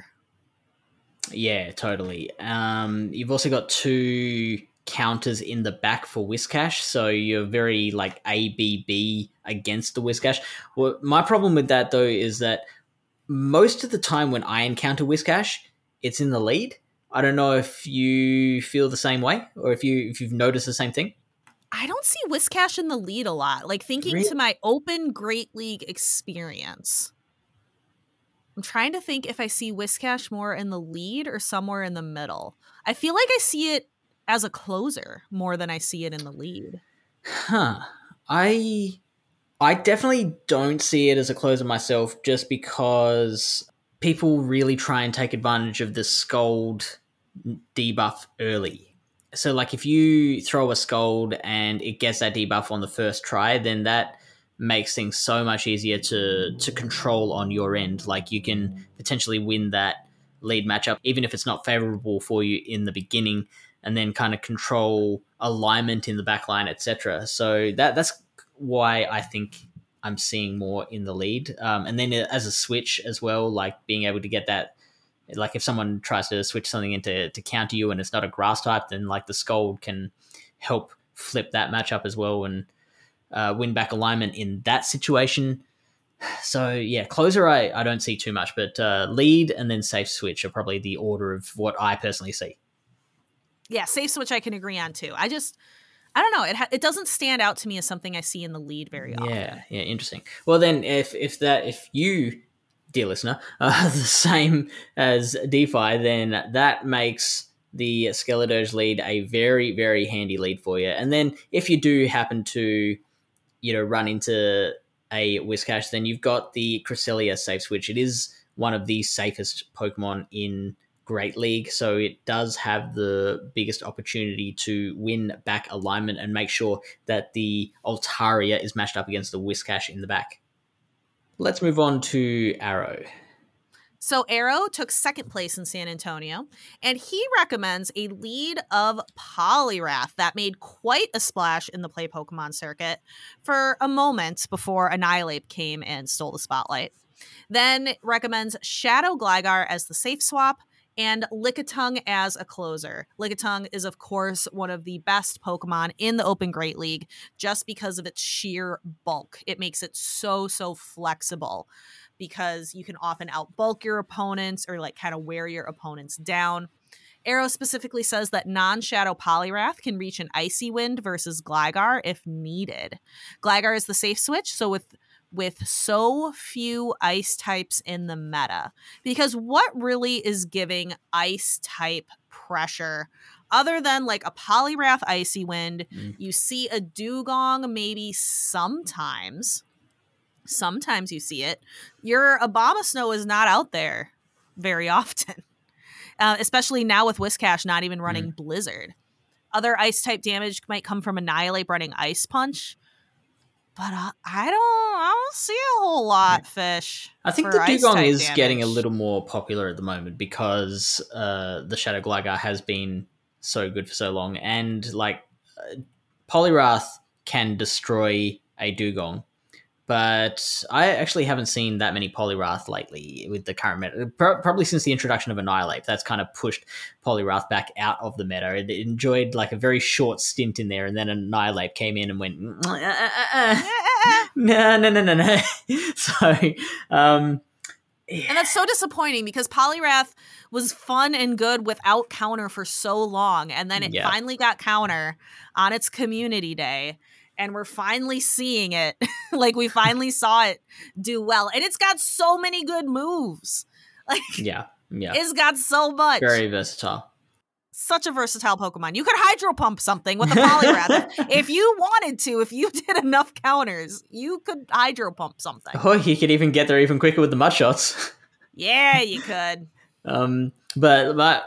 Yeah, totally. You've also got 2 counters in the back for Whiscash, so you're very like ABB against the Whiscash. Well, my problem with that though is that most of the time when I encounter Whiscash, it's in the lead. I don't know if you feel the same way or if you've noticed the same thing. I don't see Whiscash in the lead a lot. Like thinking Really? to my Open Great League experience, I'm trying to think if I see Whiscash more in the lead or somewhere in the middle. I feel like I see it as a closer more than I see it in the lead. Huh. I definitely don't see it as a closer myself just because people really try and take advantage of the Scald debuff early. So like if you throw a Scald and it gets that debuff on the first try, then that makes things so much easier to control on your end. Like you can potentially win that lead matchup even if it's not favorable for you in the beginning, and then kind of control alignment in the backline, etc. So that's why I think I'm seeing more in the lead. And then as a switch as well, like being able to get that, like if someone tries to switch something into to counter you and it's not a grass type, then like the Scald can help flip that matchup as well and win back alignment in that situation. So yeah, closer I don't see too much, but lead and then safe switch are probably the order of what I personally see. Yeah, safe switch I can agree on too. I don't know. It doesn't stand out to me as something I see in the lead very often. Yeah, interesting. Well, then, if you, dear listener, are the same as DeFi, then that makes the Skeledirge lead a very, very handy lead for you. And then, if you do happen to, run into a Whiscash, then you've got the Cresselia safe switch. It is one of the safest Pokemon in Great League, so it does have the biggest opportunity to win back alignment and make sure that the Altaria is matched up against the Whiscash in the back. Let's move on to Arrow. So Arrow took second place in San Antonio, and he recommends a lead of Poliwrath that made quite a splash in the Play Pokemon circuit for a moment before Annihilape came and stole the spotlight. Then recommends Shadow Gligar as the safe swap, and Lickitung as a closer. Lickitung is, of course, one of the best Pokemon in the Open Great League just because of its sheer bulk. It makes it so flexible because you can often outbulk your opponents or like kind of wear your opponents down. Arrow specifically says that non-Shadow Poliwrath can reach an Icy Wind versus Gligar if needed. Gligar is the safe switch, so with so few ice types in the meta, because what really is giving ice type pressure other than like a Poliwrath Icy Wind? You see a Dugong maybe sometimes you see it. Your Abomasnow is not out there very often, especially now with Whiscash not even running Blizzard. Other ice type damage might come from Annihilape running Ice Punch, but I don't see a whole lot, Fish. I think the Dugong is getting a little more popular at the moment because the Shadow Gligar has been so good for so long, and like Poliwrath can destroy a Dugong. But I actually haven't seen that many Poliwrath lately with the current meta. Probably since the introduction of Annihilate, that's kind of pushed Poliwrath back out of the meta. It enjoyed like a very short stint in there, and then Annihilate came in and went, no. So, and that's so disappointing because Poliwrath was fun and good without counter for so long, and then it finally got counter on its community day. And we're finally seeing it. Like, we finally saw it do well. And it's got so many good moves. Like, yeah. It's got so much. Very versatile. Such a versatile Pokemon. You could Hydro Pump something with a Poliwrath. If you wanted to, if you did enough counters, you could Hydro Pump something. Oh, you could even get there even quicker with the Mud Shots. Yeah, you could. But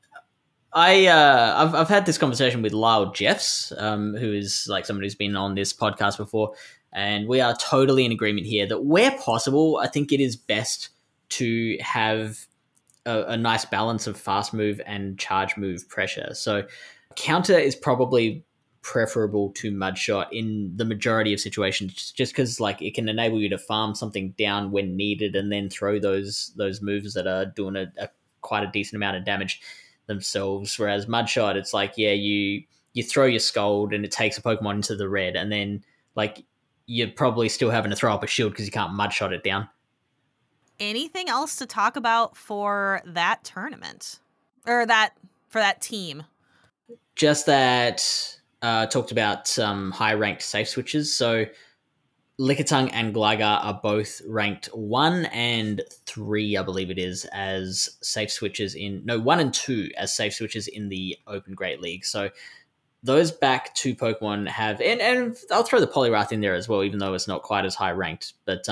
I've had this conversation with Lyle Jeffs, who is like someone who's been on this podcast before, and we are totally in agreement here that where possible, I think it is best to have a nice balance of fast move and charge move pressure. So counter is probably preferable to Mud Shot in the majority of situations, just because like it can enable you to farm something down when needed and then throw those moves that are doing a quite a decent amount of damage themselves. Whereas Mud Shot, it's like, you throw your Scald and it takes a Pokemon into the red, and then like you're probably still having to throw up a shield because you can't Mud Shot it down. Anything else to talk about for that tournament or for that team? Just that talked about some high ranked safe switches. So Lickitung and Gligar are both ranked 1 and 3, I believe it is, as safe switches 1 and 2 as safe switches in the Open Great League. So those back two Pokemon have, and I'll throw the Poliwrath in there as well, even though it's not quite as high ranked, but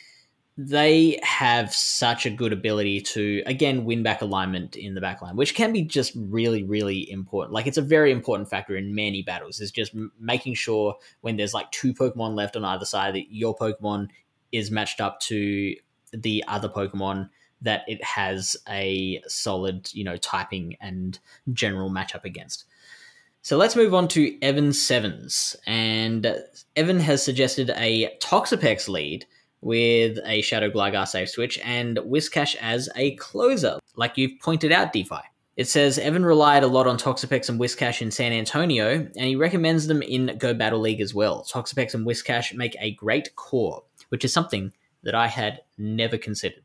they have such a good ability to, again, win back alignment in the backline, which can be just really, really important. Like, it's a very important factor in many battles, is just making sure when there's like 2 Pokemon left on either side that your Pokemon is matched up to the other Pokemon, that it has a solid, typing and general matchup against. So let's move on to Evan's sevens. And Evan has suggested a Toxapex lead with a Shadow Gligar safe switch and Whiscash as a closer, like you've pointed out, DeFi. It says Evan relied a lot on Toxapex and Whiscash in San Antonio, and he recommends them in Go Battle League as well. Toxapex and Whiscash make a great core, which is something that I had never considered.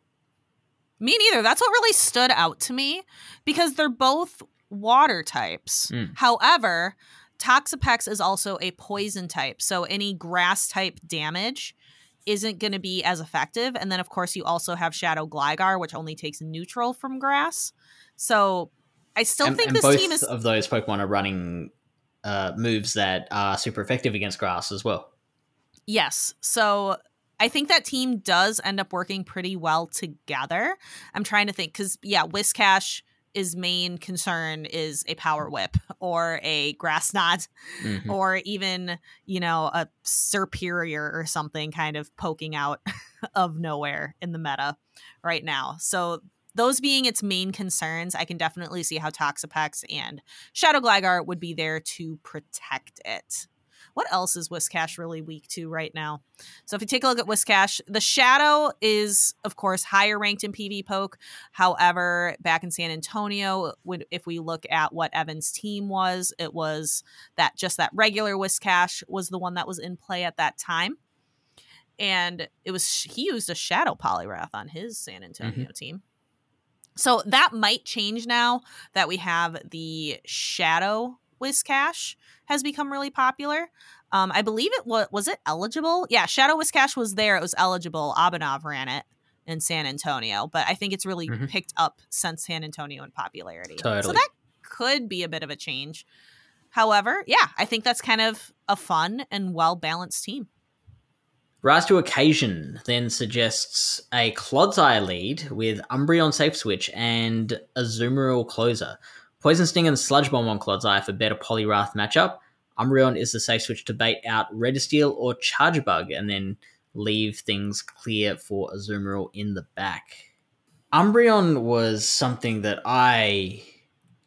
Me neither. That's what really stood out to me, because they're both water types. However, Toxapex is also a poison type, so any grass type damage isn't going to be as effective. And then, of course, you also have Shadow Gligar, which only takes neutral from grass. So I still think this team is... both of those Pokemon are running moves that are super effective against grass as well. Yes. So I think that team does end up working pretty well together. I'm trying to think, because, Whiscash, his main concern is a Power Whip or a Grass Knot, or even, a Serperior or something kind of poking out of nowhere in the meta right now. So those being its main concerns, I can definitely see how Toxapex and Shadow Gligar would be there to protect it. What else is Whiscash really weak to right now? So if you take a look at Whiscash, the Shadow is, of course, higher ranked in PV Poke. However, back in San Antonio, if we look at what Evan's team was, it was that regular Whiscash was the one that was in play at that time. And he used a Shadow Poliwrath on his San Antonio team. So that might change now that we have the Shadow Whiscash has become really popular. I believe it was it eligible? Yeah, Shadow Whiscash was there. It was eligible. Abhinav ran it in San Antonio, but I think it's really picked up since San Antonio in popularity. Totally. So that could be a bit of a change. However, I think that's kind of a fun and well-balanced team. Rise to Occasion then suggests a Clodsire lead with Umbreon safe switch and Azumarill closer. Poison Sting and Sludge Bomb on Clodsire for better Poliwrath matchup. Umbreon is the safe switch to bait out Registeel or Charge Bug, and then leave things clear for Azumarill in the back. Umbreon was something that I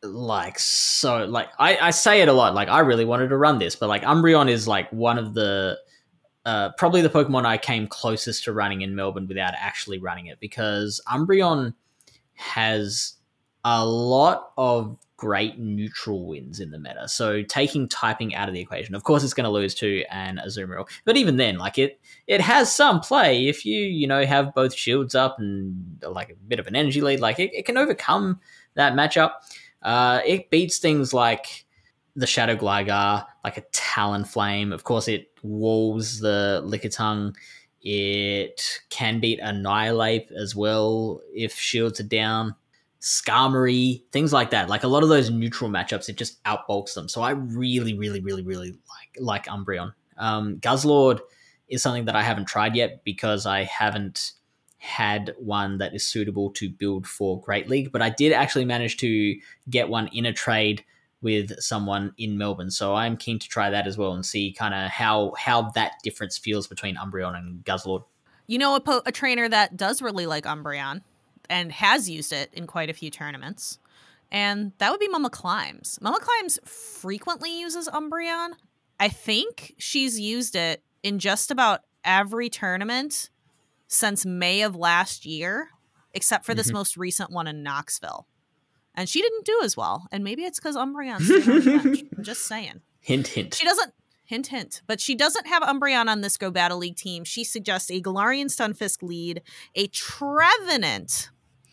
like so like I say it a lot, like I really wanted to run this, but like Umbreon is like one of the probably the Pokemon I came closest to running in Melbourne without actually running it, because Umbreon has a lot of great neutral wins in the meta. So taking typing out of the equation, of course it's going to lose to an Azumarill, but even then, like it has some play if you have both shields up and like a bit of an energy lead. Like it can overcome that matchup. It beats things like the Shadow Gligar, like a Talonflame. Of course, it walls the Lickitung. It can beat Annihilate as well if shields are down. Skarmory, things like that. Like a lot of those neutral matchups, it just outbulks them. So I really, really, really, really like Umbreon. Guzzlord is something that I haven't tried yet because I haven't had one that is suitable to build for Great League, but I did actually manage to get one in a trade with someone in Melbourne, so I'm keen to try that as well and see kind of how that difference feels between Umbreon and Guzzlord. You know, a trainer that does really like Umbreon and has used it in quite a few tournaments, and that would be Mama Climbs. Mama Climbs frequently uses Umbreon. I think she's used it in just about every tournament since May of last year, except for this most recent one in Knoxville. And she didn't do as well. And maybe it's because Umbreon's staying on the bench. I'm just saying. Hint, hint. She doesn't... Hint, hint. But she doesn't have Umbreon on this Go Battle League team. She suggests a Galarian Stunfisk lead, a Trevenant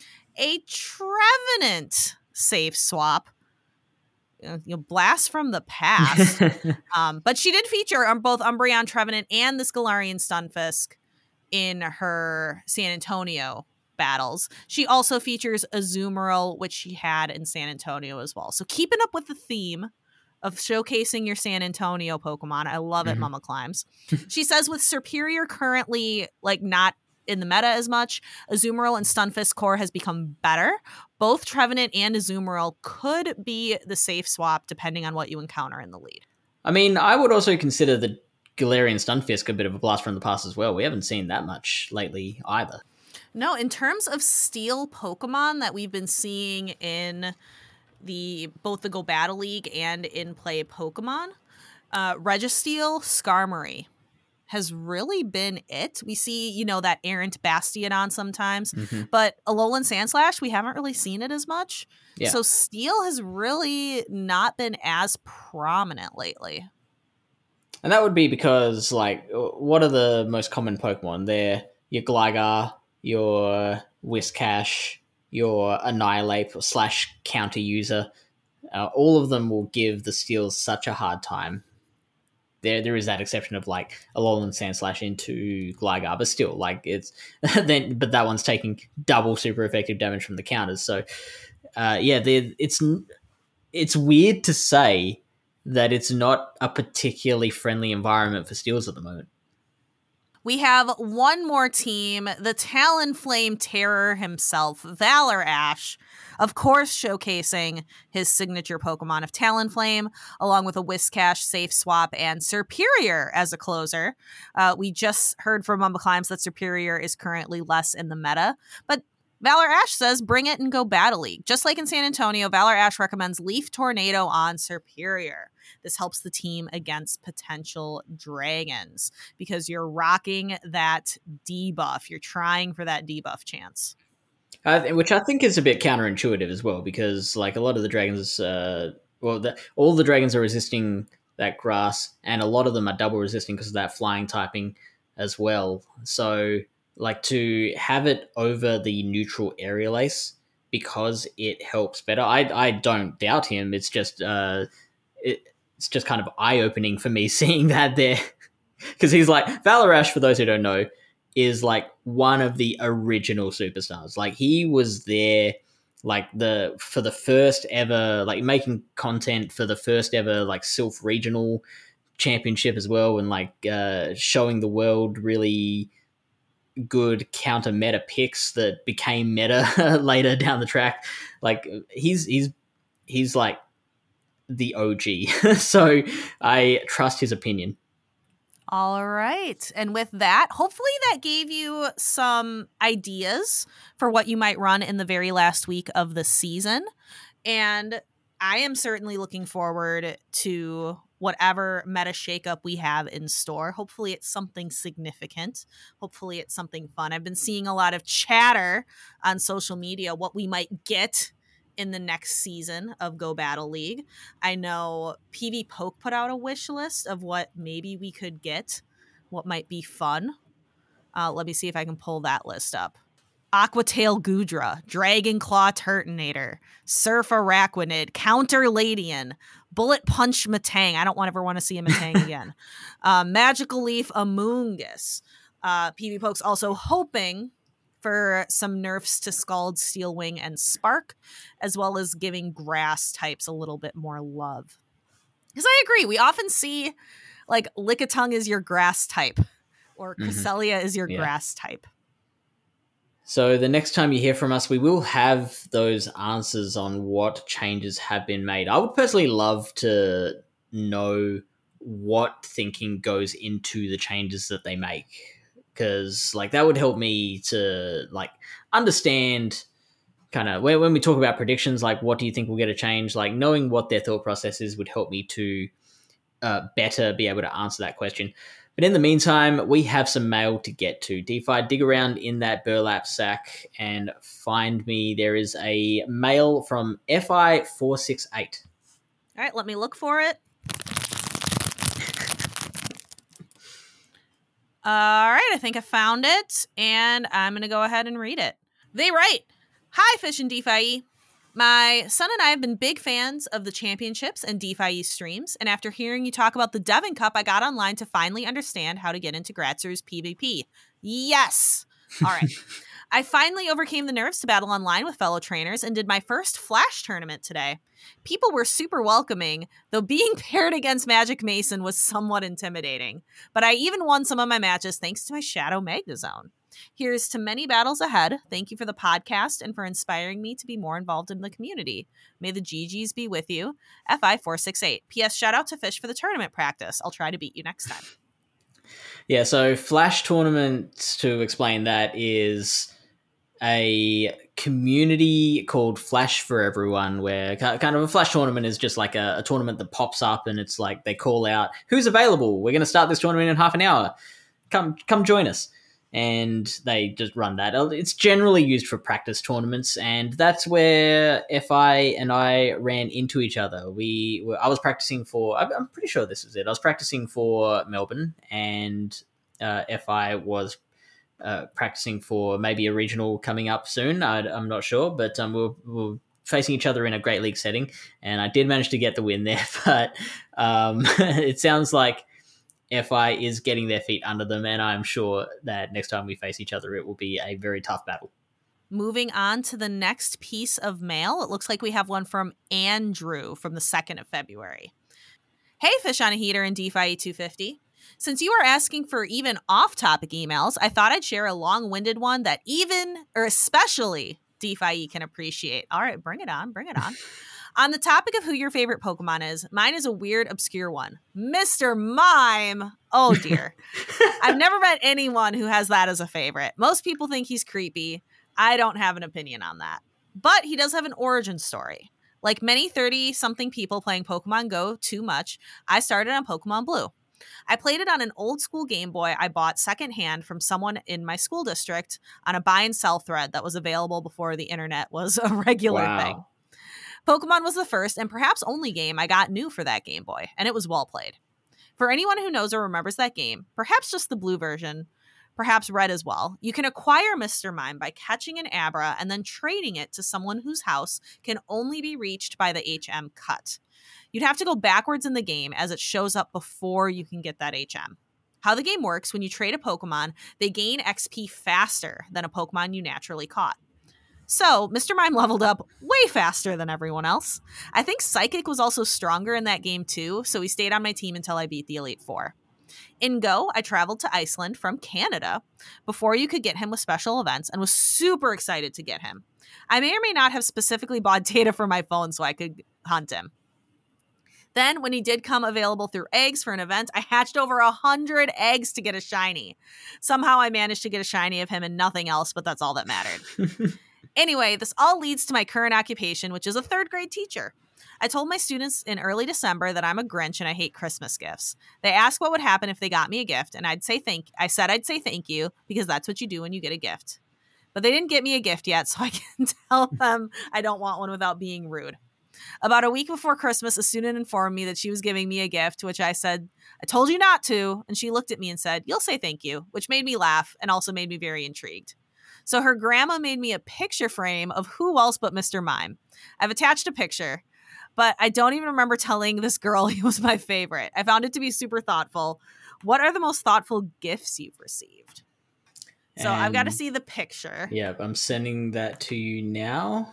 safe swap, blast from the past. But she did feature on both Umbreon Trevenant and this Galarian Stunfisk in her San Antonio battles. She also features Azumarill, which she had in San Antonio as well. So keeping up with the theme of showcasing your San Antonio Pokemon. I love it, Mama Climbs. She says with Serperior currently like not in the meta as much, Azumarill and Stunfisk core has become better. Both Trevenant and Azumarill could be the safe swap depending on what you encounter in the lead. I mean, I would also consider the Galarian Stunfisk a bit of a blast from the past as well. We haven't seen that much lately either. No, in terms of steel Pokemon that we've been seeing in both the Go Battle League and in play Pokemon, Registeel, Skarmory has really been it. We see, that errant Bastiodon sometimes, but Alolan Sandslash, we haven't really seen it as much. Yeah. So Steel has really not been as prominent lately. And that would be because, like, what are the most common Pokemon? They're your Gligar, your Whiscash, your Annihilate / counter user. All of them will give the Steels such a hard time. There is that exception of like Alolan Sandslash into Gligar, but still, like it's but that one's taking double super effective damage from the counters. So, it's weird to say that it's not a particularly friendly environment for Steels at the moment. We have one more team, the Talonflame terror himself, Valor Ash, of course showcasing his signature Pokemon of Talonflame, along with a Whiscash safe swap and Serperior as a closer. We just heard from Mama Climbs that Serperior is currently less in the meta, but Valor Ash says bring it and go Battle League. Just like in San Antonio, Valor Ash recommends Leaf Tornado on Serperior. This helps the team against potential dragons because you're rocking that debuff. You're trying for that debuff chance. Which I think is a bit counterintuitive as well, because like a lot of the dragons, all the dragons are resisting that grass, and a lot of them are double resisting because of that flying typing as well. So like to have it over the neutral Aerial Ace because it helps better. I don't doubt him. It's just it's just kind of eye-opening for me seeing that there, because he's like, Valor Ash, for those who don't know, is like one of the original superstars. Like he was there like for the first ever, like making content for the first ever like Sylph regional championship as well, and like showing the world really good counter meta picks that became meta later down the track. Like he's like the OG. So I trust his opinion. All right. And with that, hopefully that gave you some ideas for what you might run in the very last week of the season. And I am certainly looking forward to whatever meta shakeup we have in store. Hopefully it's something significant. Hopefully it's something fun. I've been seeing a lot of chatter on social media what we might get in the next season of Go Battle League. I know PV Poke put out a wish list of what maybe we could get, what might be fun. Let me see if I can pull that list up. Aquatail Gudra, Dragon Claw Turtonator, Surf Araquanid, Counter Ladian, Bullet Punch Matang. I don't ever want to see a Matang again. Magical Leaf Amoonguss. PV Poke's also hoping for some nerfs to Scald, Steel Wing, and Spark, as well as giving grass types a little bit more love. Because I agree, we often see like Lickitung is your grass type, or Cresselia is your grass type. So the next time you hear from us, we will have those answers on what changes have been made. I would personally love to know what thinking goes into the changes that they make, because like that would help me to like understand kind of when we talk about predictions, like what do you think will get a change? Like knowing what their thought process is would help me to better be able to answer that question. But in the meantime, we have some mail to get to. DeFi, dig around in that burlap sack and find me. There is a mail from FI468. All right, let me look for it. All right, I think I found it, and I'm going to go ahead and read it. They write, "Hi, Fish and DeFi. My son and I have been big fans of the championships and DeFi streams, and after hearing you talk about the Devon Cup, I got online to finally understand how to get into Gratzer's PvP. Yes! All right. I finally overcame the nerves to battle online with fellow trainers and did my first Flash tournament today. People were super welcoming, though being paired against Magic Mason was somewhat intimidating. But I even won some of my matches thanks to my Shadow Magnezone. Here's to many battles ahead. Thank you for the podcast and for inspiring me to be more involved in the community. May the GGs be with you. FI468. P.S. Shout out to Fish for the tournament practice. I'll try to beat you next time." Yeah, so Flash tournaments, to explain that, is a community called Flash for Everyone, where kind of a Flash tournament is just like a tournament that pops up and it's like they call out, who's available? We're going to start this tournament in half an hour. Come join us. And they just run that. It's generally used for practice tournaments, and that's where FI and I ran into each other. I was practicing for, I'm pretty sure this is it. I was practicing for Melbourne, and FI was practicing for maybe a regional coming up soon. I'm not sure, but we're facing each other in a Great League setting, and I did manage to get the win there. But it sounds like FI is getting their feet under them, and I'm sure that next time we face each other, it will be a very tough battle. Moving on to the next piece of mail, it looks like we have one from Andrew from the 2nd of February. "Hey, Fish on a Heater and DeFi 250. Since you are asking for even off-topic emails, I thought I'd share a long-winded one that especially DeFi can appreciate." All right, bring it on. "On the topic of who your favorite Pokemon is, mine is a weird, obscure one. Mr. Mime. Oh, dear. I've never met anyone who has that as a favorite. Most people think he's creepy. I don't have an opinion on that. But he does have an origin story. Like many 30-something people playing Pokemon Go too much, I started on Pokemon Blue. I played it on an old school Game Boy I bought secondhand from someone in my school district on a buy and sell thread that was available before the internet was a regular thing. Pokemon was the first and perhaps only game I got new for that Game Boy, and it was well played. For anyone who knows or remembers that game, perhaps just the blue version, perhaps red as well, you can acquire Mr. Mime by catching an Abra and then trading it to someone whose house can only be reached by the HM cut. You'd have to go backwards in the game as it shows up before you can get that HM. How the game works, when you trade a Pokemon, they gain XP faster than a Pokemon you naturally caught. So, Mr. Mime leveled up way faster than everyone else. I think Psychic was also stronger in that game too, so he stayed on my team until I beat the Elite Four. In Go, I traveled to Iceland from Canada before you could get him with special events and was super excited to get him. I may or may not have specifically bought data for my phone so I could hunt him. Then, when he did come available through eggs for an event, I hatched over 100 eggs to get a shiny. Somehow I managed to get a shiny of him and nothing else, but that's all that mattered. Anyway, this all leads to my current occupation, which is a 3rd grade teacher. I told my students in early December that I'm a Grinch and I hate Christmas gifts. They asked what would happen if they got me a gift, and I said I'd say thank you because that's what you do when you get a gift. But they didn't get me a gift yet, so I can tell them I don't want one without being rude. About a week before Christmas, a student informed me that she was giving me a gift, to which I said, I told you not to. And she looked at me and said, you'll say thank you, which made me laugh and also made me very intrigued. So her grandma made me a picture frame of who else but Mr. Mime. I've attached a picture, but I don't even remember telling this girl he was my favorite. I found it to be super thoughtful. What are the most thoughtful gifts you've received? So I've got to see the picture. Yeah, I'm sending that to you now.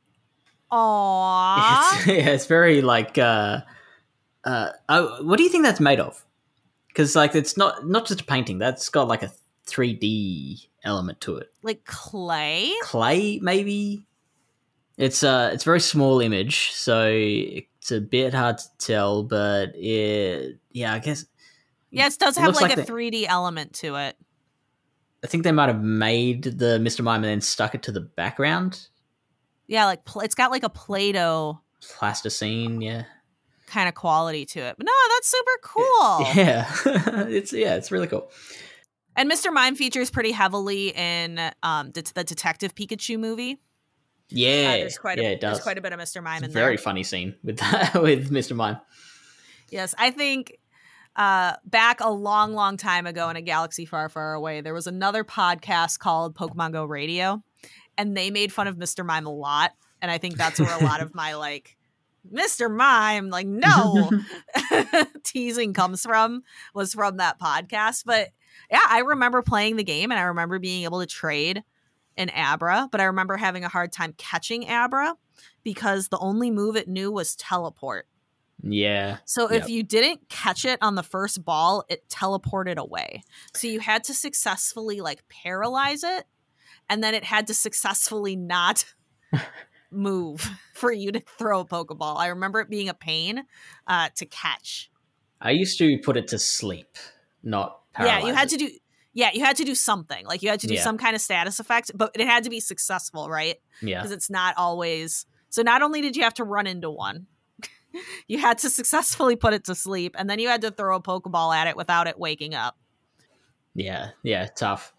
Aww. It's very like, what do you think that's made of? Because like it's not just a painting. That's got like a 3D element to it. Like clay? Clay, maybe. It's a very small image, so it's a bit hard to tell. But I guess. Yeah, it does have like a 3D element to it. I think they might have made the Mr. Mime and then stuck it to the background. Yeah, like it's got like a Play-Doh plasticine, yeah, kind of quality to it. But no, that's super cool. Yeah, it's really cool. And Mr. Mime features pretty heavily in the Detective Pikachu movie. Yeah, there's quite a bit of Mr. Mime in there. Very funny scene with that, with Mr. Mime. Yes, I think back a long, long time ago in a galaxy far, far away, there was another podcast called Pokemon Go Radio, and they made fun of Mr. Mime a lot. And I think that's where a lot of my like Mr. Mime, like no teasing was from that podcast. But yeah, I remember playing the game and I remember being able to trade an Abra, but I remember having a hard time catching Abra because the only move it knew was teleport. Yeah. So if you didn't catch it on the first ball, it teleported away. So you had to successfully like paralyze it, and then it had to successfully not move for you to throw a Pokeball. I remember it being a pain to catch. I used to put it to sleep, not paralyze. Yeah, you had to do something. Like you had to do some kind of status effect, but it had to be successful, right? Yeah. Because it's not always. So not only did you have to run into one, you had to successfully put it to sleep, and then you had to throw a Pokeball at it without it waking up. Yeah, tough.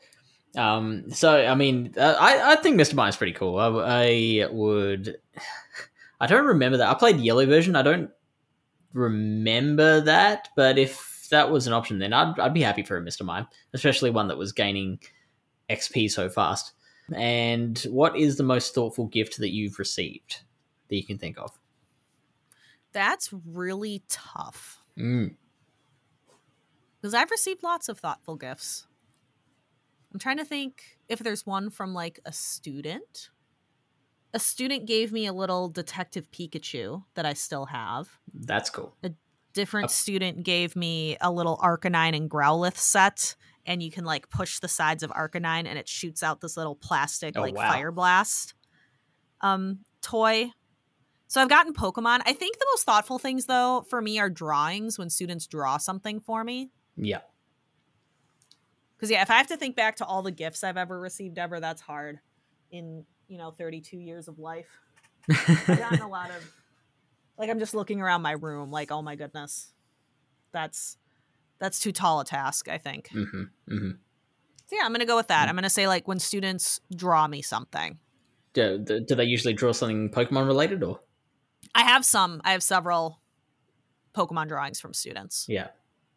So I mean, I think Mr. Mime's pretty cool. I don't remember that. I played the yellow version. I don't remember that, but if that was an option, then I'd be happy for a Mr. Mime, especially one that was gaining XP so fast. And what is the most thoughtful gift that you've received that you can think of? That's really tough. Because I've received lots of thoughtful gifts. I'm trying to think if there's one from like a student. A student gave me a little Detective Pikachu that I still have. That's cool. A different student gave me a little Arcanine and Growlithe set, and you can like push the sides of Arcanine and it shoots out this little plastic fire blast toy. So I've gotten Pokemon. I think the most thoughtful things, though, for me are drawings when students draw something for me. Yeah. Because, if I have to think back to all the gifts I've ever received that's hard in, 32 years of life. I've gotten a lot of, like, I'm just looking around my room, like, oh my goodness. That's too tall a task, I think. Mm-hmm. Mm-hmm. So, I'm going to go with that. I'm going to say, like, when students draw me something. Do they usually draw something Pokemon related, or? I have several Pokemon drawings from students. Yeah.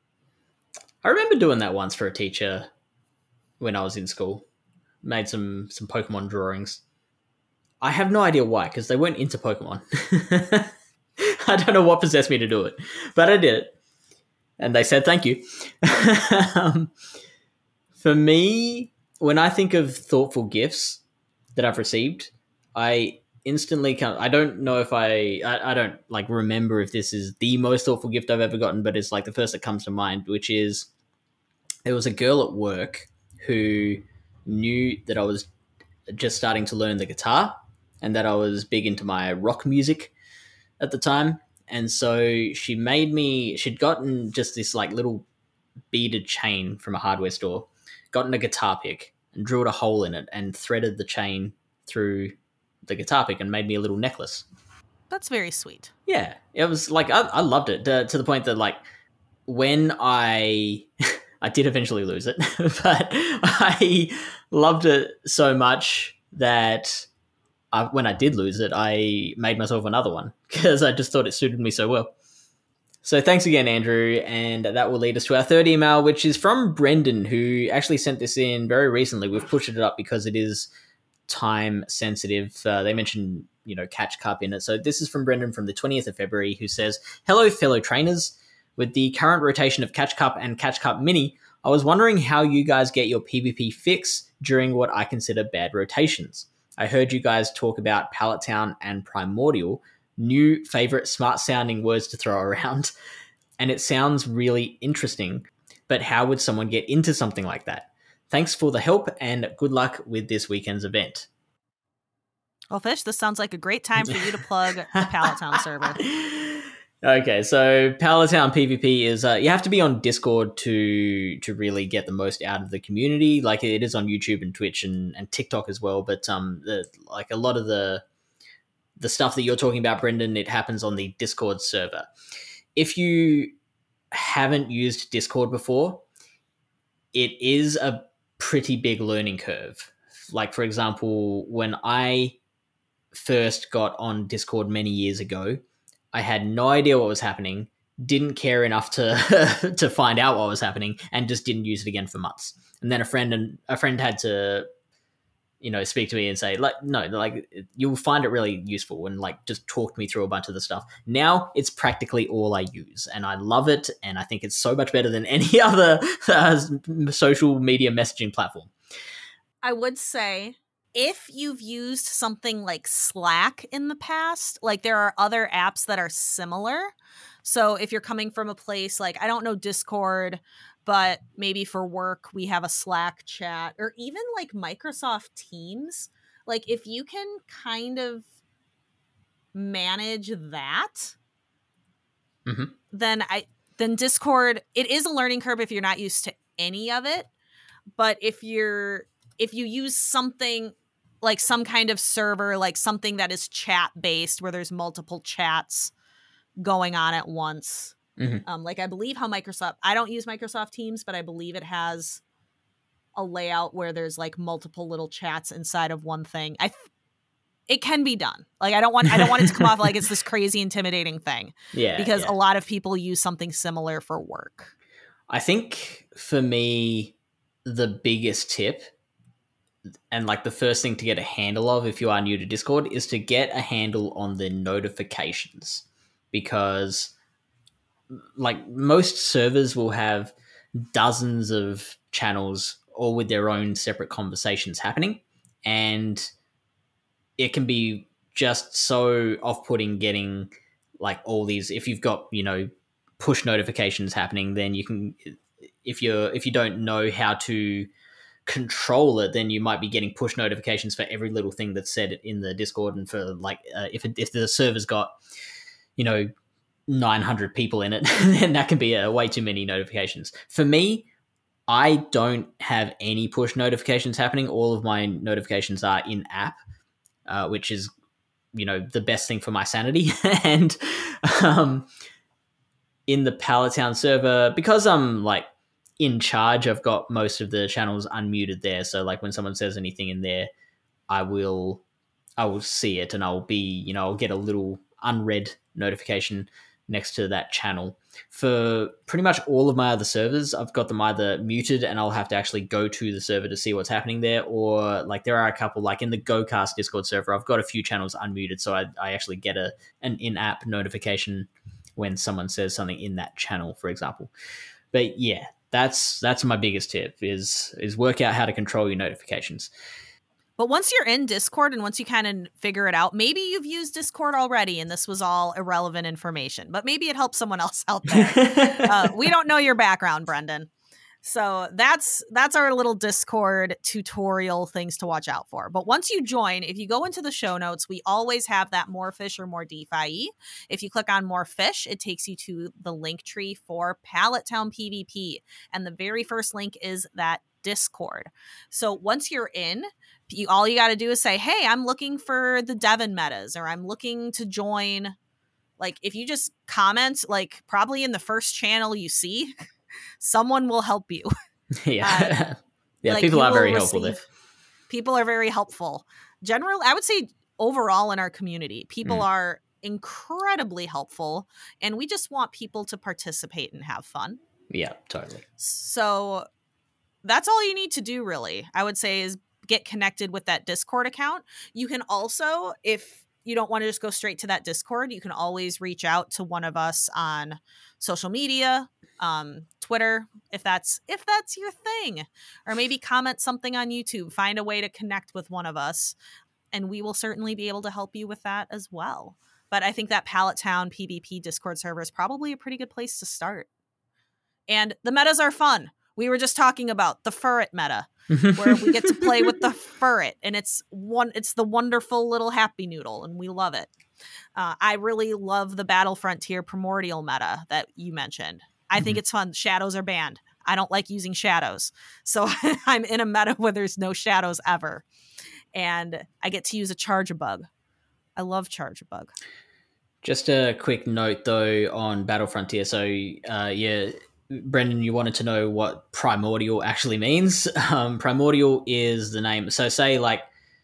I remember doing that once for a teacher when I was in school. Made some Pokemon drawings. I have no idea why, because they weren't into Pokemon. I don't know what possessed me to do it, but I did it. And they said thank you. For me, when I think of thoughtful gifts that I've received, I instantly I don't know if I don't like remember if this is the most thoughtful gift I've ever gotten, but it's like the first that comes to mind, which is there was a girl at work who knew that I was just starting to learn the guitar and that I was big into my rock music at the time. And so she'd gotten just this like little beaded chain from a hardware store, gotten a guitar pick and drilled a hole in it and threaded the chain through the guitar pick and made me a little necklace. That's very sweet. Yeah, it was like I loved it to the point that like when I I did eventually lose it, but I loved it so much that when I did lose it, I made myself another one because I just thought it suited me so well. So thanks again, Andrew, and that will lead us to our third email, which is from Brendan, who actually sent this in very recently. We've pushed it up because it is time sensitive. They mentioned, Catch Cup in it. So this is from Brendan from the 20th of February, who says, "Hello, fellow trainers. With the current rotation of Catch Cup and Catch Cup Mini, I was wondering how you guys get your PvP fix during what I consider bad rotations. I heard you guys talk about Pallet Town and Primordial, new favorite smart sounding words to throw around, and it sounds really interesting, but how would someone get into something like that? Thanks for the help and good luck with this weekend's event." Well, Fish, this sounds like a great time for you to plug the Pallet Town server. Okay, so Pallet Town PvP is you have to be on Discord to really get the most out of the community. Like it is on YouTube and Twitch and TikTok as well. But like a lot of the stuff that you're talking about, Brendan, it happens on the Discord server. If you haven't used Discord before, it is a pretty big learning curve. Like for example, when I first got on Discord many years ago, I had no idea what was happening, didn't care enough to to find out what was happening, and just didn't use it again for months. And then a friend had to, speak to me and say, like, no, like you'll find it really useful, and like just talk me through a bunch of the stuff. Now it's practically all I use, and I love it, and I think it's so much better than any other social media messaging platform. I would say, if you've used something like Slack in the past, like there are other apps that are similar. So if you're coming from a place like, I don't know Discord, but maybe for work, we have a Slack chat, or even like Microsoft Teams. Like if you can kind of manage that, then Discord, it is a learning curve if you're not used to any of it. But if you use something like some kind of server, like something that is chat based where there's multiple chats going on at once. Like I believe how I don't use Microsoft Teams, but I believe it has a layout where there's like multiple little chats inside of one thing. It can be done. Like I don't want it to come off like it's this crazy intimidating thing. Yeah. Because a lot of people use something similar for work. I think for me, the biggest tip and like the first thing to get a handle of if you are new to Discord is to get a handle on the notifications, because like most servers will have dozens of channels all with their own separate conversations happening, and it can be just so off-putting getting like all these, if you've got, push notifications happening, then you can, if you don't know how to control it, then you might be getting push notifications for every little thing that's said in the Discord. And for like if the server's got 900 people in it, then that can be way too many notifications. For me, I don't have any push notifications happening. All of my notifications are in app, which is the best thing for my sanity. And in the Pallet Town server, because I'm like in charge, I've got most of the channels unmuted there. So like when someone says anything in there, I will see it, and I'll be, I'll get a little unread notification next to that channel. For pretty much all of my other servers, I've got them either muted and I'll have to actually go to the server to see what's happening there, or like there are a couple, like in the GoCast Discord server, I've got a few channels unmuted, so I actually get an in-app notification when someone says something in that channel, for example. But yeah, that's my biggest tip is work out how to control your notifications. But once you're in Discord and once you kind of figure it out, maybe you've used Discord already and this was all irrelevant information, but maybe it helps someone else out there. We don't know your background, Brendan. So that's our little Discord tutorial things to watch out for. But once you join, if you go into the show notes, we always have that More Fish or More DeFi. If you click on More Fish, it takes you to the link tree for Pallet Town PvP. And the very first link is that Discord. So once you're in, all you got to do is say, hey, I'm looking for the Devon metas, or I'm looking to join. Like, if you just comment, like, probably in the first channel you see, someone will help you. Yeah. Yeah, like, people are very helpful there. People are very helpful. Generally, I would say overall in our community, people are incredibly helpful, and we just want people to participate and have fun. Yeah, totally. So that's all you need to do, really, I would say, is get connected with that Discord account. You can also, if you don't want to just go straight to that Discord, you can always reach out to one of us on social media, Twitter, if that's your thing, or maybe comment something on YouTube. Find a way to connect with one of us, and we will certainly be able to help you with that as well. But I think that Pallet Town PvP Discord server is probably a pretty good place to start. And the metas are fun. We were just talking about the Furret meta, where we get to play with the Furret, and it's the wonderful little Happy Noodle, and we love it. I really love the Battle Frontier Primordial meta that you mentioned. I think it's fun. Shadows are banned. I don't like using shadows, so I'm in a meta where there's no shadows ever, and I get to use a Charge-a-Bug. I love Charge-a-Bug. Just a quick note, though, on Battle Frontier. So, Brendan, you wanted to know what Primordial actually means. Primordial is the name. So say, like,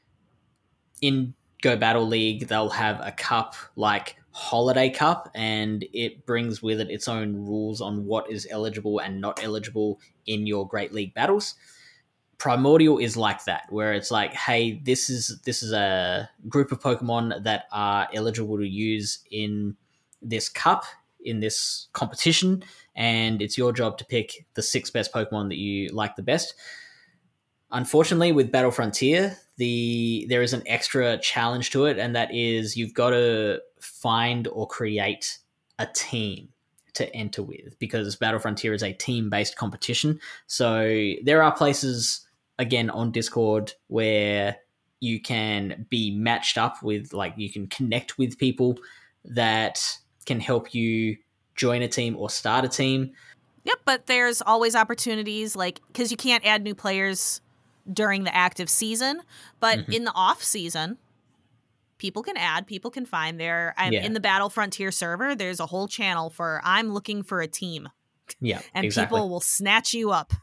in Go Battle League, they'll have a cup like Holiday Cup, and it brings with it its own rules on what is eligible and not eligible in your Great League battles. Primordial is like that, where it's like, hey, this is a group of Pokemon that are eligible to use in this cup, in this competition, and it's your job to pick the 6 best Pokemon that you like the best. Unfortunately, with Battle Frontier, there is an extra challenge to it, and that is you've got to find or create a team to enter with, because Battle Frontier is a team-based competition. So there are places, again, on Discord where you can be matched up with, like, you can connect with people that can help you join a team or start a team. Yep, but there's always opportunities, like, because you can't add new players during the active season, but in the off season, people can add, people can find there. In the Battle Frontier server, there's a whole channel for I'm looking for a team. Yeah, and exactly. People will snatch you up.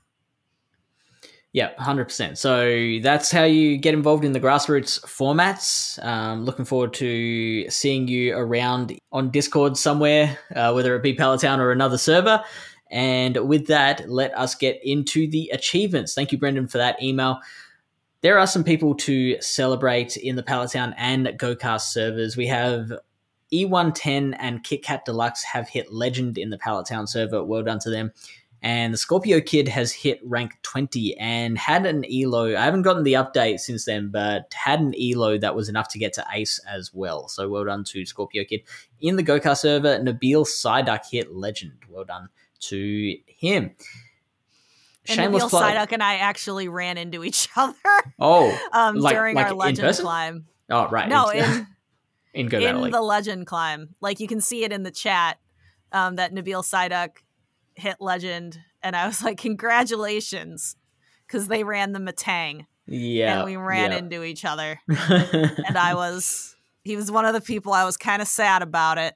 Yeah, 100%. So that's how you get involved in the grassroots formats. Looking forward to seeing you around on Discord somewhere, whether it be Pallet Town or another server. And with that, let us get into the achievements. Thank you, Brendan, for that email. There are some people to celebrate in the Pallet Town and GoCast servers. We have E110 and Kit Kat Deluxe have hit Legend in the Pallet Town server. Well done to them. And the Scorpio Kid has hit rank 20 and had an elo. I haven't gotten the update since then, but had an elo that was enough to get to Ace as well. So well done to Scorpio Kid. In the GoCast server, Nabil Psyduck hit Legend. Well done to him. And Nabil Psyduck and I actually ran into each other. Oh, during our Legend climb. Oh, right. No, in Go Battle League. The Legend climb. Like, you can see it in the chat that Nabil Psyduck hit Legend, and I was like, congratulations, because they ran the Metang. Yeah. And we ran into each other. And he was one of the people I was kind of sad about it.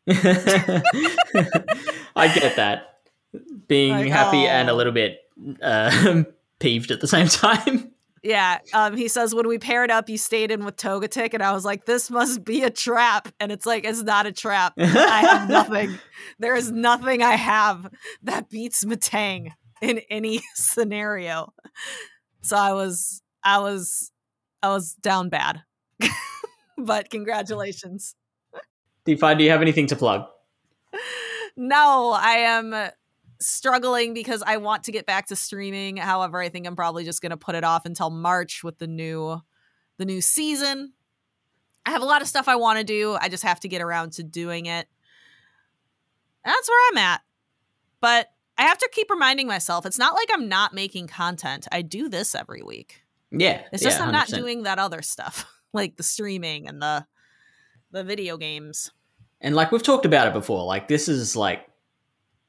I get that. Being like, happy and a little bit peeved at the same time. Yeah. He says, when we paired up, you stayed in with Togetic, and I was like, this must be a trap. And it's like, it's not a trap. I have nothing. There is nothing I have that beats Metang in any scenario. So I was down bad. But congratulations. D5, do you have anything to plug? No, I am struggling because I want to get back to streaming. However, I think I'm probably just going to put it off until March with the new season. I have a lot of stuff I want to do. I just have to get around to doing it. And that's where I'm at. But I have to keep reminding myself, it's not like I'm not making content. I do this every week. Yeah. It's just I'm 100%. not doing that other stuff, like the streaming and the video games. And like we've talked about it before, like this is like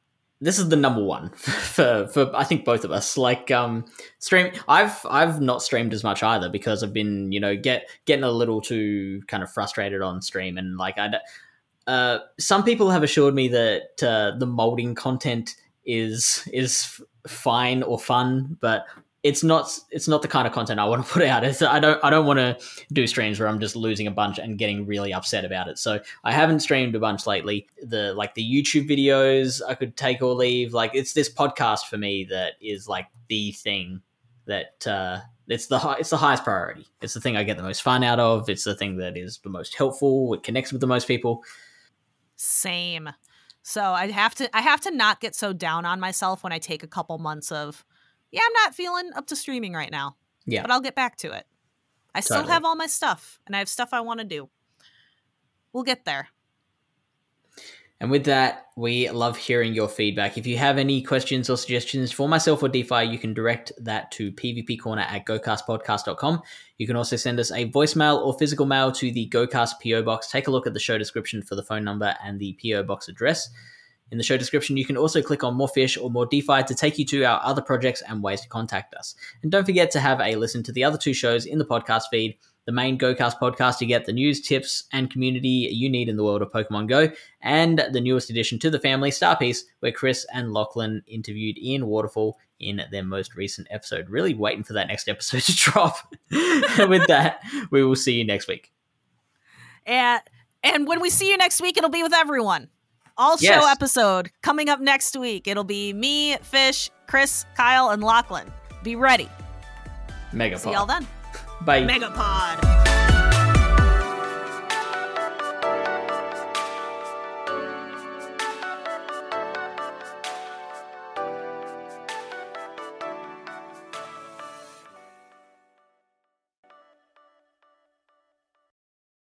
this is the number one for I think both of us. Like stream, I've not streamed as much either because I've been getting a little too kind of frustrated on stream, and like some people have assured me that the molding content is fine or fun, but it's not the kind of content I want to put out. I don't want to do streams where I'm just losing a bunch and getting really upset about it. So I haven't streamed a bunch lately. The YouTube videos I could take or leave. Like it's this podcast for me that is like the thing that it's the highest priority. It's the thing I get the most fun out of. It's the thing that is the most helpful. It connects with the most people. Same. So I have to not get so down on myself when I take a couple months of, I'm not feeling up to streaming right now. Yeah. But I'll get back to it. I still have all my stuff, and I have stuff I want to do. We'll get there. And with that, we love hearing your feedback. If you have any questions or suggestions for myself or DeFi, you can direct that to pvpcorner@gocastpodcast.com. You can also send us a voicemail or physical mail to the GoCast PO Box. Take a look at the show description for the phone number and the PO Box address. In the show description, you can also click on More Fish or More DeFi to take you to our other projects and ways to contact us. And don't forget to have a listen to the other two shows in the podcast feed. The main GoCast podcast to get the news, tips, and community you need in the world of Pokemon Go, and the newest addition to the family, Starpiece, where Chris and Lachlan interviewed Ian Waterfall in their most recent episode. Really waiting for that next episode to drop. And with that, we will see you next week. And when we see you next week, it'll be with everyone. All-show episode coming up next week. It'll be me, Fish, Chris, Kyle, and Lachlan. Be ready. Megapod. See y'all then. Bye. Megapod.